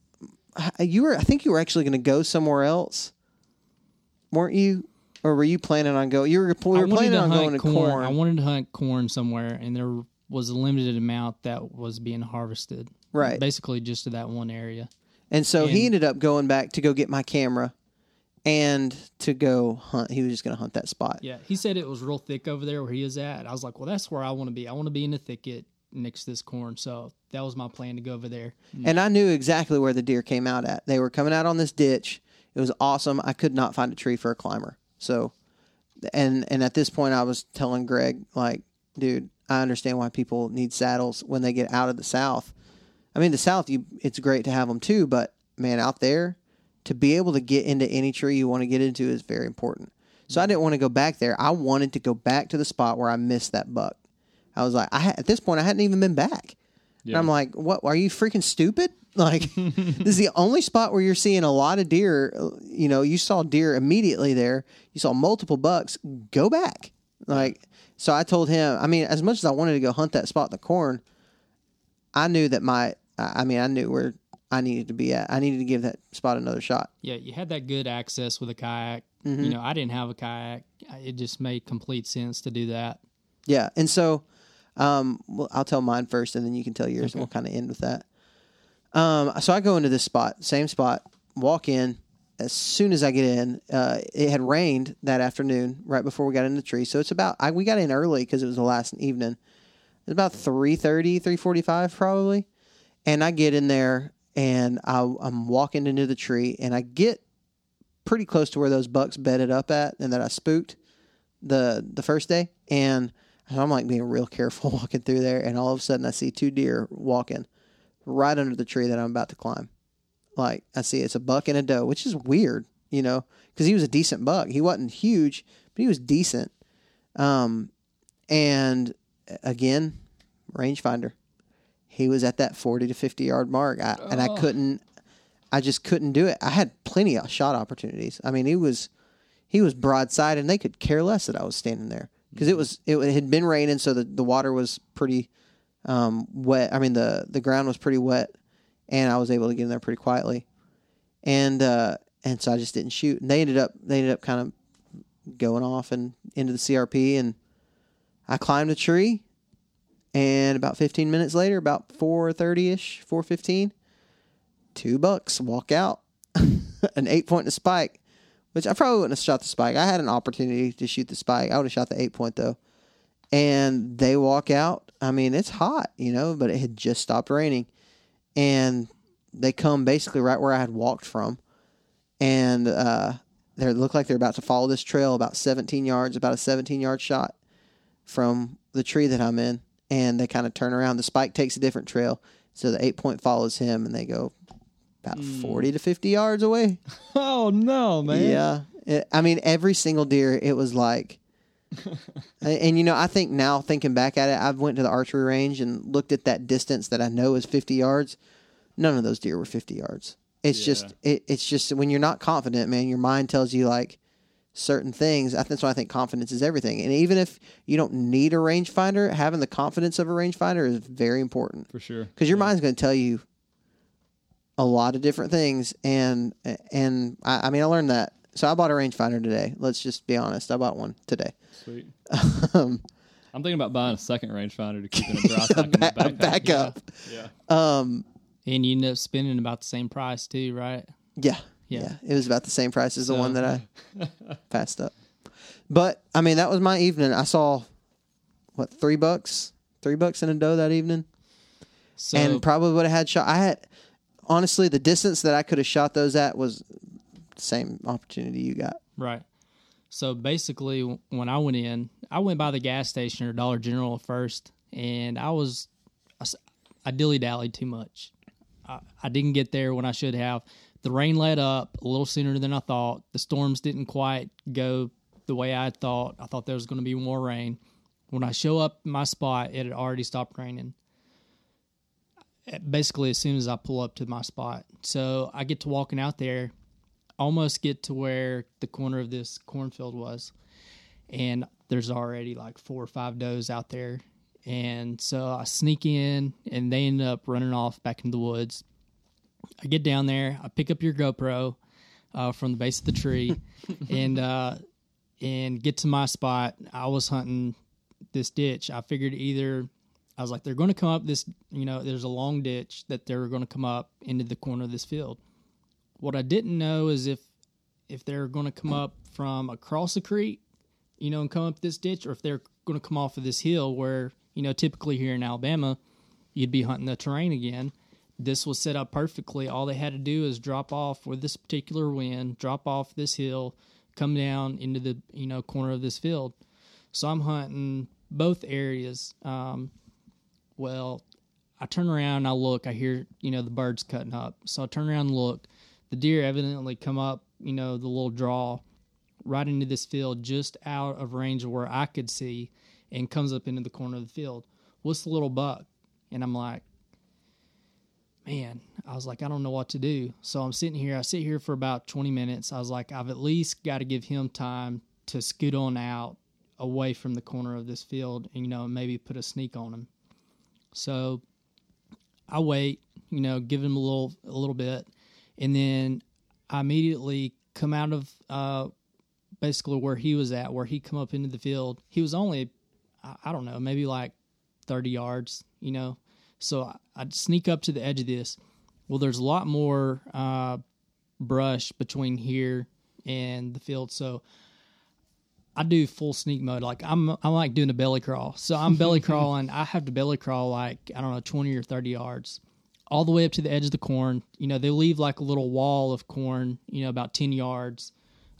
I think you were actually going to go somewhere else, weren't you? Or were you planning on going? We were planning on going to corn. I wanted to hunt corn somewhere, and there was a limited amount that was being harvested. Right. Basically just to that one area. And so he ended up going back to go get my camera and to go hunt. He was just going to hunt that spot. Yeah. He said it was real thick over there where he is at. I was like, well, that's where I want to be. I want to be in the thicket next to this corn. So that was my plan, to go over there. And I knew exactly where the deer came out at. They were coming out on this ditch. It was awesome. I could not find a tree for a climber. So, and at this point I was telling Greg, like, dude, I understand why people need saddles when they get out of the South. I mean, the South, it's great to have them too, but man, out there, to be able to get into any tree you want to get into is very important. So I didn't want to go back there. I wanted to go back to the spot where I missed that buck. I was like, at this point, I hadn't even been back. Yeah. And I'm like, what? Are you freaking stupid? Like, this is the only spot where you're seeing a lot of deer. You saw deer immediately there. You saw multiple bucks. Go back. Like, so I told him, I mean, as much as I wanted to go hunt that spot in the corn, I knew that I knew where I needed to be at. I needed to give that spot another shot. Yeah, you had that good access with a kayak. Mm-hmm. I didn't have a kayak. It just made complete sense to do that. Yeah, and so Well, I'll tell mine first, and then you can tell yours, and we'll kind of end with that. So I go into this spot, same spot, walk in. As soon as I get in, it had rained that afternoon right before we got in the tree. So it's about, we got in early because it was the last evening. It's about 3:30, 3:45 probably. And I get in there, and I'm walking into the tree, and I get pretty close to where those bucks bedded up at and that I spooked the first day. And I'm like being real careful walking through there, and all of a sudden I see 2 deer walking right under the tree that I'm about to climb. Like, I see it's a buck and a doe, which is weird, because he was a decent buck. He wasn't huge, but he was decent. And again, rangefinder. He was at that 40 to 50 yard mark, and I just couldn't do it. I had plenty of shot opportunities. I mean, he was broadside, and they could care less that I was standing there because it had been raining, so the water was pretty wet. I mean, the ground was pretty wet, and I was able to get in there pretty quietly, and so I just didn't shoot. And they ended up kind of going off and into the CRP, and I climbed a tree, and about 15 minutes later, about 4:30ish, 4:15, 2 bucks walk out, an 8-point and a spike, which I probably wouldn't have shot the spike. I had an opportunity to shoot the spike. I would have shot the 8-point though. And they walk out. I mean, it's hot, but it had just stopped raining. And they come basically right where I had walked from. And they look like they're about to follow this trail about 17 yards, about a 17-yard shot from the tree that I'm in. And they kind of turn around. The spike takes a different trail. So the 8-point follows him, and they go about 40 to 50 yards away. Oh, no, man. Yeah. I mean, every single deer, it was like... and, I think now, thinking back at it, I went to the archery range and looked at that distance that I know is 50 yards. None of those deer were 50 yards. It's just it's just when you're not confident, man, your mind tells you, like, certain things. That's why I think confidence is everything. And even if you don't need a rangefinder, having the confidence of a rangefinder is very important. For sure. Because your mind's going to tell you a lot of different things. And I mean, I learned that. So I bought a rangefinder today. Let's just be honest. I bought one today. Sweet. I'm thinking about buying a second rangefinder to keep in a dry sack in the back up. Yeah. And you end up spending about the same price too, right? Yeah. It was about the same price as the one that I passed up. But I mean, that was my evening. I saw $3 $3 in a doe that evening. So, and probably would have had shot. I had, honestly, the distance that I could have shot those at was the same opportunity you got. Right. So basically, when I went in, I went by the gas station or Dollar General first, and I dilly-dallied too much. I didn't get there when I should have. The rain let up a little sooner than I thought. The storms didn't quite go the way I thought. I thought there was going to be more rain. When I show up in my spot, it had already stopped raining. Basically, as soon as I pull up to my spot. So I get to walking out there, almost get to where the corner of this cornfield was. And there's already like 4 or 5 does out there. And so I sneak in, and they end up running off back into the woods. I get down there, I pick up your GoPro from the base of the tree, and get to my spot. I was hunting this ditch. I figured I was like, they're going to come up this, there's a long ditch that they're going to come up into the corner of this field. What I didn't know is if they're going to come up from across the creek, and come up this ditch, or if they're going to come off of this hill where, typically here in Alabama, you'd be hunting the terrain again. This was set up perfectly. All they had to do is drop off with this particular wind, drop off this hill, come down into the corner of this field. So I'm hunting both areas. Well, I turn around, I look, I hear the birds cutting up. So I turn around and look. The deer evidently come up the little draw right into this field, just out of range of where I could see, and comes up into the corner of the field. What's the little buck? And I'm like, man, I was like, I don't know what to do. So I'm sitting here. I sit here for about 20 minutes. I was like, I've at least got to give him time to scoot on out away from the corner of this field and, maybe put a sneak on him. So I wait, give him a little bit. And then I immediately come out of basically where he was at, where he come up into the field. He was only, I don't know, maybe like 30 yards, So I'd sneak up to the edge of this. Well, there's a lot more brush between here and the field, so I do full sneak mode. Like I'm like doing a belly crawl. So I'm belly crawling. I have to belly crawl like, I don't know, 20 or 30 yards all the way up to the edge of the corn. They leave like a little wall of corn, about 10 yards.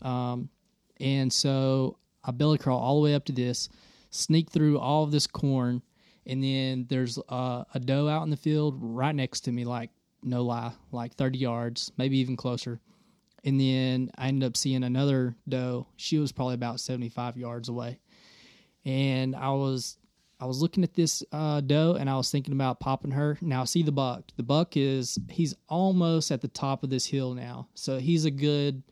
And so I belly crawl all the way up to this, sneak through all of this corn. And then there's a doe out in the field right next to me, like, no lie, like 30 yards, maybe even closer. And then I ended up seeing another doe. She was probably about 75 yards away. And I was looking at this doe, and I was thinking about popping her. Now, see the buck. The buck he's almost at the top of this hill now. So he's a good,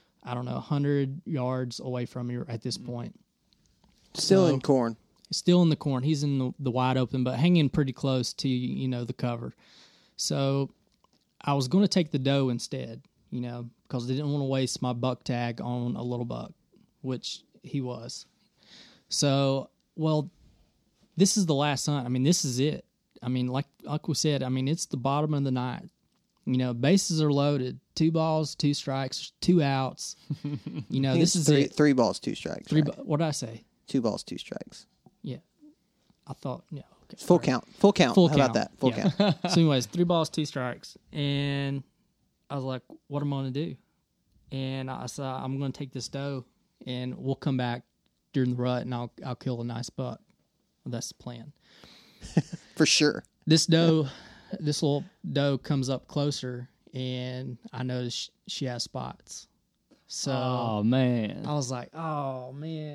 100 yards away from me at this point. Still in corn. Still in the corn. He's in the wide open, but hanging pretty close to, the cover. So I was going to take the doe instead, because I didn't want to waste my buck tag on a little buck, which he was. So, well, this is the last hunt. I mean, this is it. I mean, like we said, it's the bottom of the night. Bases are loaded. 2 balls, 2 strikes, 2 outs. This is it. 3 balls, 2 strikes. What did I say? 2 balls, 2 strikes. Yeah. I thought, yeah. Okay. Full count. Full count. How about that? Full count. So anyways, 3 balls, 2 strikes. And I was like, what am I going to do? And I said, I'm going to take this doe, and we'll come back during the rut, and I'll kill a nice buck. Well, that's the plan. For sure. This little doe comes up closer, and I noticed she has spots. So, oh, man. I was like, now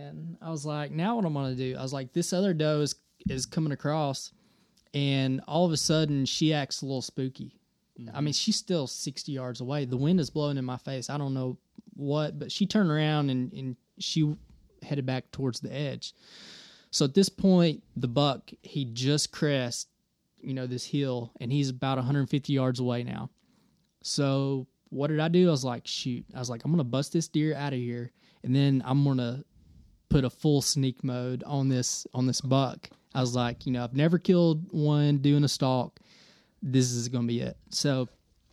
what I'm going to do? I was like, this other doe is coming across, and all of a sudden she acts a little spooky. Mm-hmm. She's still 60 yards away. The wind is blowing in my face. I don't know what, but she turned around and she headed back towards the edge. So at this point, the buck, he just crest, this hill, and he's about 150 yards away now. So what did I do? I was like, shoot. I was like, I'm going to bust this deer out of here, and then I'm going to put a full sneak mode on this buck. I was like, I've never killed one doing a stalk. This is going to be it. So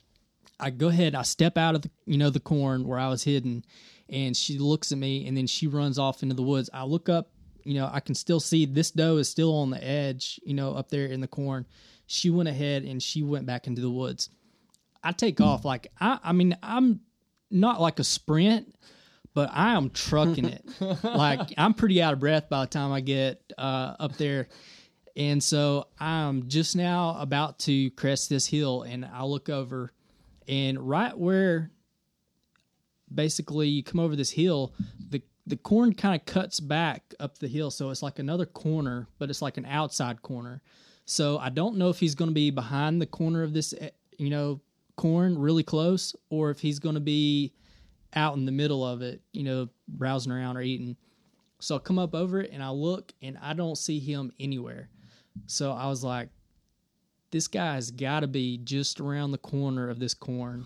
I go ahead, I step out of the corn where I was hidden, and she looks at me, and then she runs off into the woods. I look up, I can still see this doe is still on the edge, up there in the corn. She went ahead and she went back into the woods. I take off like, I'm not like a sprint, but I am trucking it. Like, I'm pretty out of breath by the time I get up there. And so I'm just now about to crest this hill, and I look over, and right where basically you come over this hill, the corn kind of cuts back up the hill. So it's like another corner, but it's like an outside corner. So I don't know if he's going to be behind the corner of this, corn really close, or if he's going to be out in the middle of it, browsing around or eating. So I come up over it, and I look, and I don't see him anywhere. So I was like, this guy's got to be just around the corner of this corn.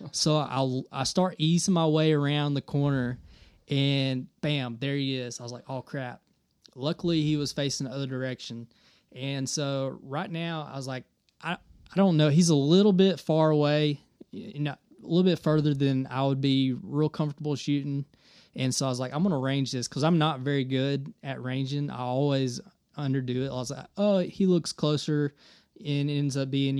So I start easing my way around the corner, and bam, there he is. I was like, oh, crap. Luckily, he was facing the other direction. And so right now, I was like, I don't know. He's a little bit far away, a little bit further than I would be real comfortable shooting. And so I was like, I'm going to range this because I'm not very good at ranging. I always underdo it. I was like, oh, he looks closer, and it ends up being,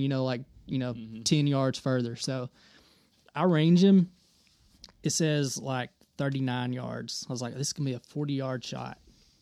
10 yards further. So I range him. It says like 39 yards. I was like, this is going to be a 40-yard shot.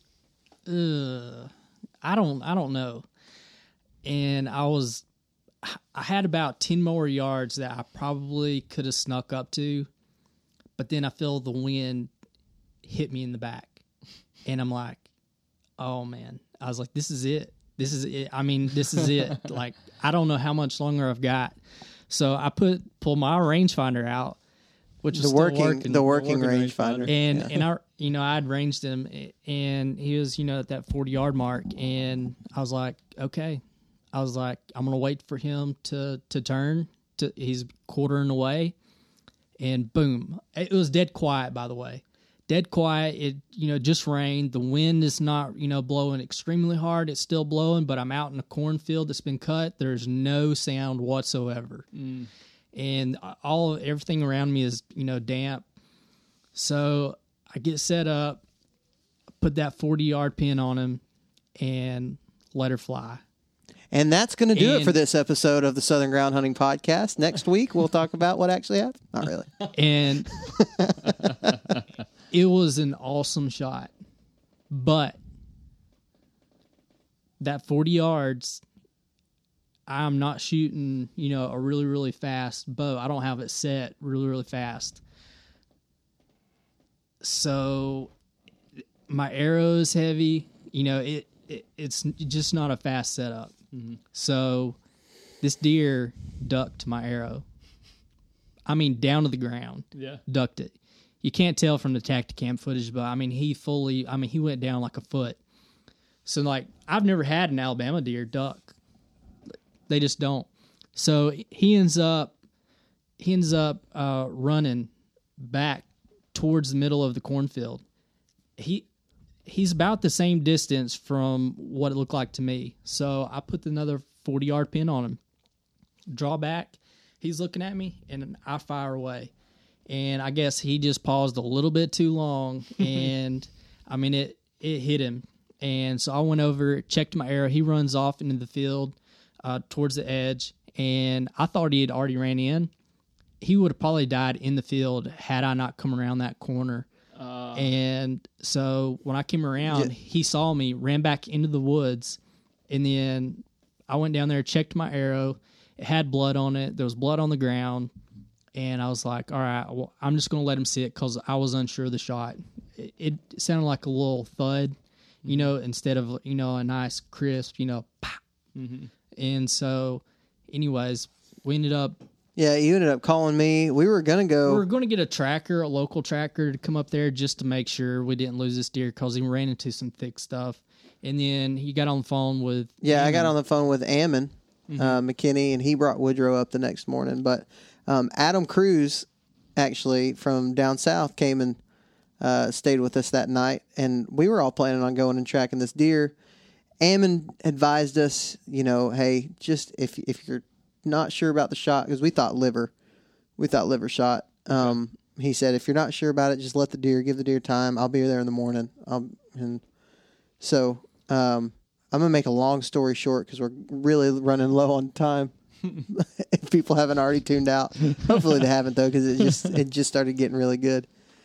I don't know. And I had about 10 more yards that I probably could have snuck up to, but then I feel the wind hit me in the back, and I'm like, oh man. I was like, this is it. This is it. This is it. Like, I don't know how much longer I've got. So I pull my rangefinder out, which is the still working. The working rangefinder. And I'd ranged him, and he was, at that 40-yard mark, and I was like, okay. I was like, I'm going to wait for him to turn. He's quartering away, and boom. It was dead quiet, by the way. dead quiet. It, just rained. The wind is not, blowing extremely hard. It's still blowing, but I'm out in a cornfield that's been cut. There's no sound whatsoever. And everything around me is, damp. So I get set up, put that 40-yard pin on him, and let her fly. And that's going to do it for this episode of the Southern Ground Hunting Podcast. Next week, we'll talk about what actually happened. Not really. And it was an awesome shot. But that 40 yards, I'm not shooting, a really, really fast bow. I don't have it set really, really fast. So my arrow is heavy. It's just not a fast setup. So this deer ducked my arrow. I mean, down to the ground. Yeah. Ducked it. You can't tell from the Tacticam footage, but he went down like a foot. So I've never had an Alabama deer duck. They just don't. So he ends up running back towards the middle of the cornfield. He's about the same distance from what it looked like to me. So I put another 40-yard pin on him. Draw back. He's looking at me, and I fire away. And I guess he just paused a little bit too long, and, it hit him. And so I went over, checked my arrow. He runs off into the field towards the edge, and I thought he had already ran in. He would have probably died in the field had I not come around that corner. And so when I came around, he saw me, ran back into the woods, and then I went down there, checked my arrow. It had blood on it. There was blood on the ground, and I was like, all right, well, I'm just going to let him sit because I was unsure of the shot. It sounded like a little thud, instead of, a nice crisp, pop. And so anyways, we ended up... Yeah, you ended up calling me. We were going to go... We were going to get a local tracker to come up there just to make sure we didn't lose this deer because he ran into some thick stuff. And then he got on the phone with... Yeah, I got on the phone with Ammon McKinney, and he brought Woodrow up the next morning. But Adam Cruz, actually, from down south, came and stayed with us that night. And we were all planning on going and tracking this deer. Ammon advised us, hey, just if you're not sure about the shot, because we thought liver shot. He said, if you're not sure about it, just let the deer, give the deer time. I'll be there in the morning. I'm going to make a long story short because we're really running low on time. If people haven't already tuned out, hopefully they haven't though, because it just started getting really good.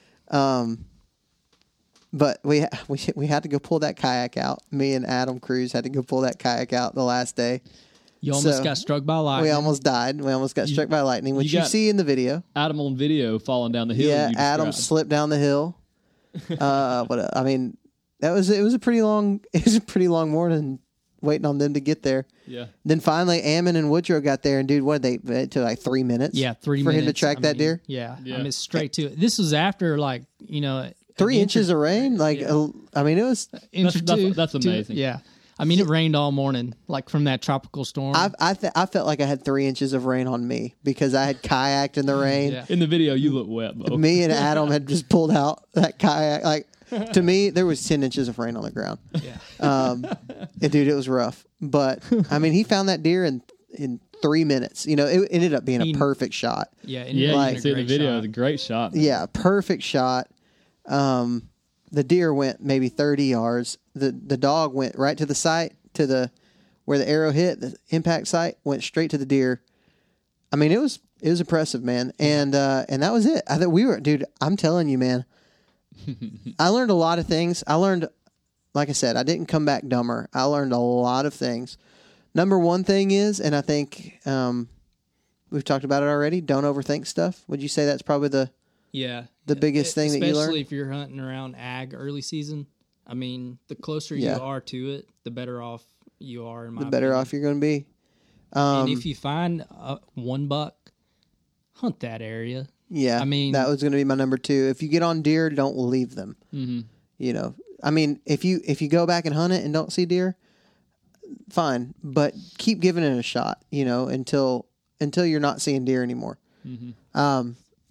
But we had to go pull that kayak out. Me and Adam Cruz had to go pull that kayak out the last day. You almost got struck by lightning. We almost died. We almost got struck by lightning, which you see in the video. Adam on video falling down the hill. Yeah, Adam slipped down the hill. It was a pretty long morning waiting on them to get there. Yeah. Then finally, Ammon and Woodrow got there, and dude, it took like 3 minutes. Yeah, 3 minutes for him to track that deer. Yeah. Straight to it. This was after 3 inches of rain. It was that's amazing. Yeah. It rained all morning, from that tropical storm. I felt like I had 3 inches of rain on me because I had kayaked in the rain. Yeah. In the video, you look wet, Bo. Me and Adam had just pulled out that kayak. To me, there was 10 inches of rain on the ground. Yeah. And dude, it was rough. But, he found that deer in 3 minutes. It ended up being a perfect shot. Yeah. You can see the video. It's a great shot. Man. Yeah, perfect shot. The deer went maybe 30 yards. The dog went right to the site, where the arrow hit, the impact site, went straight to the deer. It was impressive, man. And that was it. I thought dude, I'm telling you, man, I learned a lot of things. Like I said, I didn't come back dumber. I learned a lot of things. Number one thing is, and I think we've talked about it already, don't overthink stuff. Would you say that's probably the biggest thing that you learn? Especially if you're hunting around ag early season. The closer you are to it, the better off you are, in my opinion. The better off you're going to be. And if you find one buck, hunt that area. Yeah, that was going to be my number 2. If you get on deer, don't leave them. Mm-hmm. If you go back and hunt it and don't see deer, fine, but keep giving it a shot. Until you're not seeing deer anymore. Mm-hmm.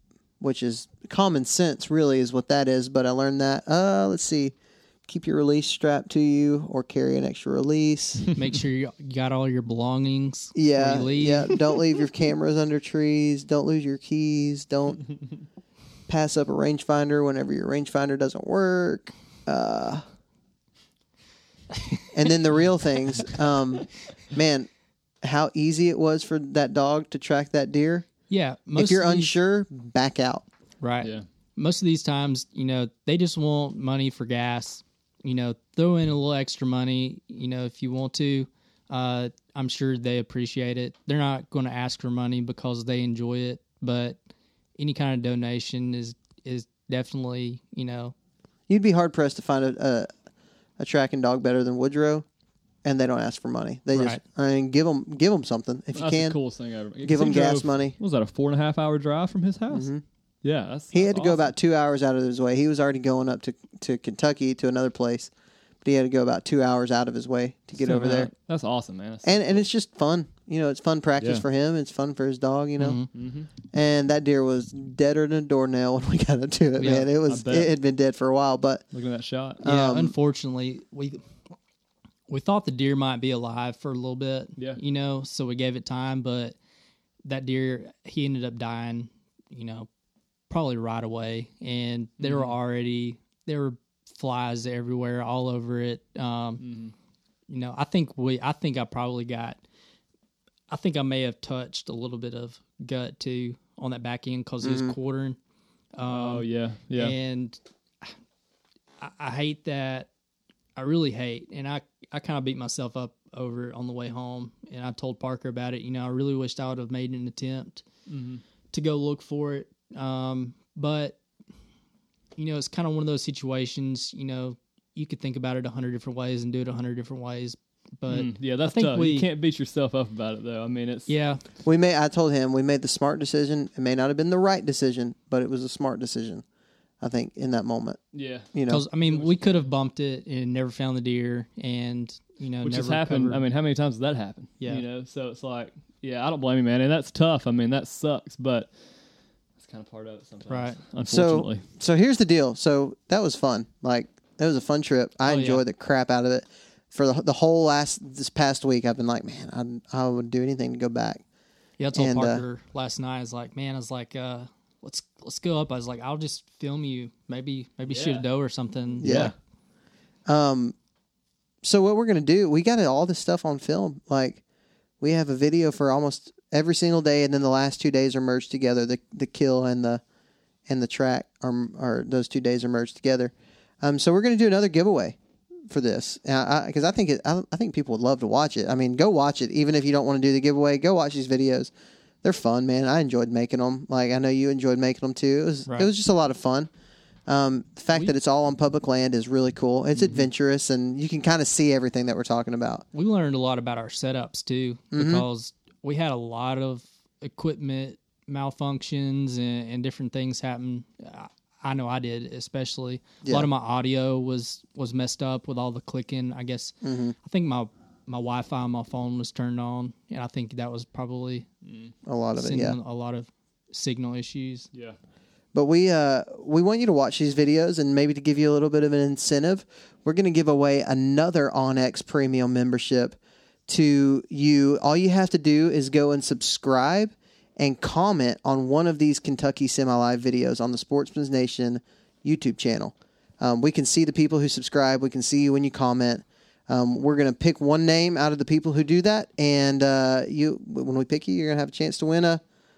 which is common sense, really, is what that is. But I learned that. Let's see. Keep your release strapped to you or carry an extra release. Make sure you got all your belongings Yeah, before you leave. yeah. Don't leave your cameras under trees. Don't lose your keys. Don't pass up a rangefinder whenever your rangefinder doesn't work. And then the real things. Man, how easy it was for that dog to track that deer. Yeah. If you're unsure, back out. Right. Yeah. Most of these times, they just want money for gas. Throw in a little extra money, if you want to. I'm sure they appreciate it. They're not going to ask for money because they enjoy it, but any kind of donation is definitely, You'd be hard pressed to find a tracking dog better than Woodrow, and they don't ask for money. They Right. just give them something if you That's can. the coolest thing ever. Give him gas money. What was that, a 4.5 hour drive from his house? Mm-hmm. Yeah, He had to go about 2 hours out of his way. He was already going up to Kentucky to another place, but he had to go about 2 hours out of his way to get over there. That's awesome, man. That's And it's just fun. It's fun practice Yeah. for him. It's fun for his dog, Mm-hmm. And that deer was deader than a doornail when we got up to it, Yeah, man. It bet. had been dead for a while, but Look at that shot. Yeah, unfortunately, we thought the deer might be alive for a little bit. Yeah. So we gave it time, but that deer, he ended up dying, probably right away. And there were flies everywhere, all over it. I think I may have touched a little bit of gut too on that back end because he was quartering. Oh, yeah. Yeah. And I hate that. I really hate, and I kind of beat myself up over it on the way home. And I told Parker about it. I really wished I would have made an attempt to go look for it. But it's kind of one of those situations. You could think about it 100 different ways and do it 100 different ways. But yeah, that's I think tough. You can't beat yourself up about it, though. I mean, it's I told him we made the smart decision. It may not have been the right decision, but it was a smart decision, I think, in that moment. Yeah. Because we could have bumped it and never found the deer, and which never has happened. recovered. I mean, how many times has that happened? Yeah. So it's like, yeah, I don't blame you, man, and that's tough. I mean, that sucks, but that's kind of part of it sometimes. Right. Unfortunately. So here's the deal. So that was fun. Like, that was a fun trip. I enjoyed the crap out of it. For the whole this past week, I've been like, man, I would do anything to go back. Yeah, I told Parker last night. I was like, let's go up. I was like, I'll just film you. Maybe shoot a doe or something. Yeah. So what we're gonna do? We got all this stuff on film. Like, we have a video for almost every single day, and then the last 2 days are merged together. The kill and the track are those 2 days are merged together. So we're gonna do another giveaway for this, because I think people would love to watch it. I mean, go watch it, even if you don't want to do the giveaway. Go watch these videos; they're fun, man. I enjoyed making them. Like, I know you enjoyed making them too. It was just a lot of fun. The fact that it's all on public land is really cool. It's adventurous, and you can kind of see everything that we're talking about. We learned a lot about our setups too, because we had a lot of equipment malfunctions and different things happen. I know I did, especially. A lot of my audio was messed up with all the clicking. I guess I think my Wi-Fi on my phone was turned on, and I think that was probably A lot of it, yeah. a lot of signal issues. Yeah. But we want you to watch these videos, and maybe to give you a little bit of an incentive, we're going to give away another OnX Premium membership to you. All you have to do is go and subscribe and comment on one of these Kentucky Semi-Live videos on the Sportsman's Nation YouTube channel. We can see the people who subscribe. We can see you when you comment. We're going to pick one name out of the people who do that, and when we pick you, you're going to have a chance to win a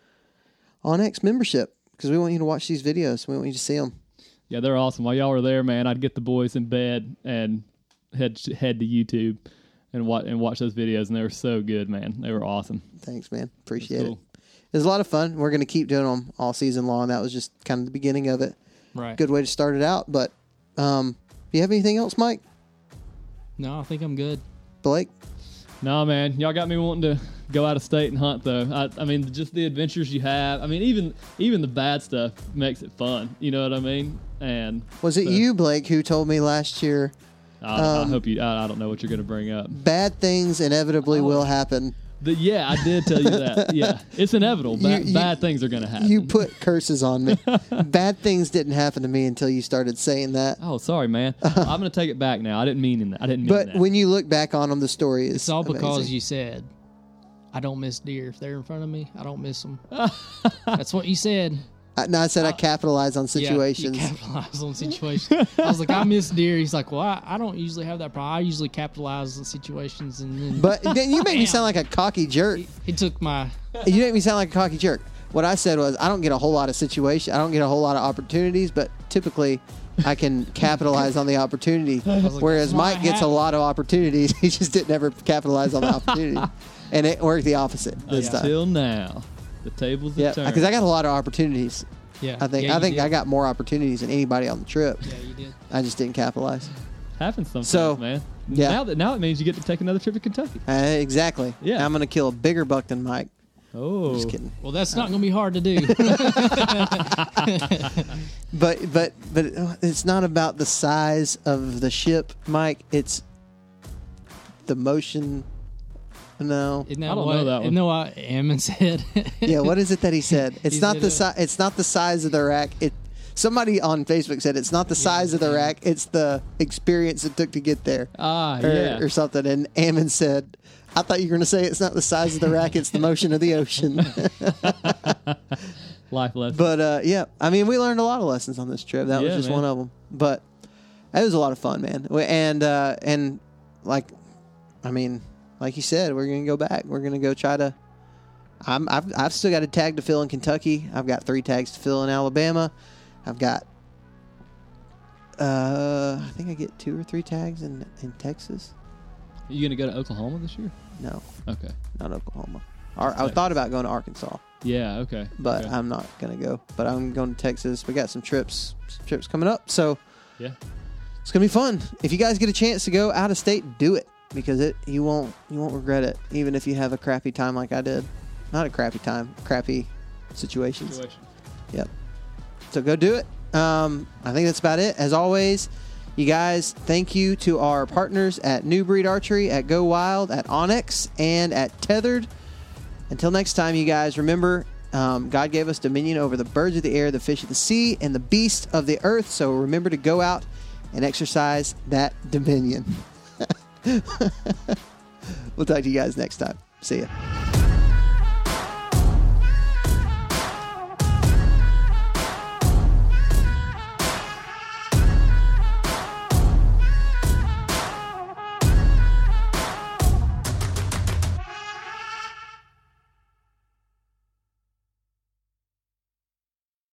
OnX membership, because we want you to watch these videos. We want you to see them. Yeah, they're awesome. While y'all were there, man, I'd get the boys in bed and head to YouTube and watch those videos, and they were so good, man. They were awesome. Thanks, man. Appreciate Cool. it. It was a lot of fun. We're going to keep doing them all season long. That was just kind of the beginning of it. Right. Good way to start it out. But do you have anything else, Mike? No, I think I'm good. Blake? No, man, y'all got me wanting to go out of state and hunt, though. I mean, just the adventures you have. I mean, even the bad stuff makes it fun. You know what I mean? And Was it you, Blake, who told me last year I hope you. I don't know what you're going to bring up. bad things inevitably will happen? Yeah, I did tell you that. Yeah, it's inevitable. Bad things are going to happen. You put curses on me. Bad things didn't happen to me until you started saying that. Oh, sorry, man. I'm going to take it back now. I didn't mean that. But when you look back on them, the story is It's all because amazing. you said, I don't miss deer. If they're in front of me, I don't miss them. That's what you said. No, I said I capitalize on situations. Yeah, you capitalize on situations. I was like, I miss deer. He's like, well, I don't usually have that problem. I usually capitalize on situations. And then, But then you make me sound like a cocky jerk. he took my... You make me sound like a cocky jerk. What I said was, I don't get a whole lot of situations. I don't get a whole lot of opportunities, but typically I can capitalize on the opportunity. like, Whereas that's why Mike I gets a have it. lot of opportunities. He just didn't ever capitalize on the opportunity. And it worked the opposite this time. Until now, the tables Yeah, have turned. because I got a lot of opportunities. Yeah, I think yeah, you I did. got more opportunities than anybody on the trip. Yeah, you did. I just didn't capitalize. Happens sometimes, So, man. yeah. Now it means you get to take another trip to Kentucky. Exactly. Yeah. I'm gonna kill a bigger buck than Mike. Oh, Just kidding. Well, that's not going to be hard to do. But it's not about the size of the ship, Mike. It's the motion. No. Isn't that I don't what, know that one. Isn't that what Ammon said? Yeah. What is it that he said? It's He not said, the size. It's not the size of the rack. Somebody on Facebook said it's not the size of the rack. It's the experience it took to get there. Or something. And Ammon said, I thought you were going to say it's not the size of the rack. It's the motion of the ocean. Life lesson. But yeah, I mean, we learned a lot of lessons on this trip. That was Yeah, just man. one of them. But it was a lot of fun, man. And like, I mean, like you said, we're gonna go back. We're gonna go try to. I've still got a tag to fill in Kentucky. I've got 3 tags to fill in Alabama. I've got. I think I get 2 or 3 tags in Texas. You going to go to Oklahoma this year? No, Okay. not Oklahoma. I thought about going to Arkansas, Yeah. Okay. but okay. I'm not gonna go. But I'm going to Texas. We got some trips coming up, so Yeah. it's gonna be fun. If you guys get a chance to go out of state, do it because you won't regret it, even if you have a crappy time like I did. Not a crappy time, crappy situations. Yep. So go do it. I think that's about it. As always, you guys, thank you to our partners at New Breed Archery, at Go Wild, at Onyx, and at Tethered. Until next time, you guys, remember, God gave us dominion over the birds of the air, the fish of the sea, and the beasts of the earth. So remember to go out and exercise that dominion. We'll talk to you guys next time. See ya.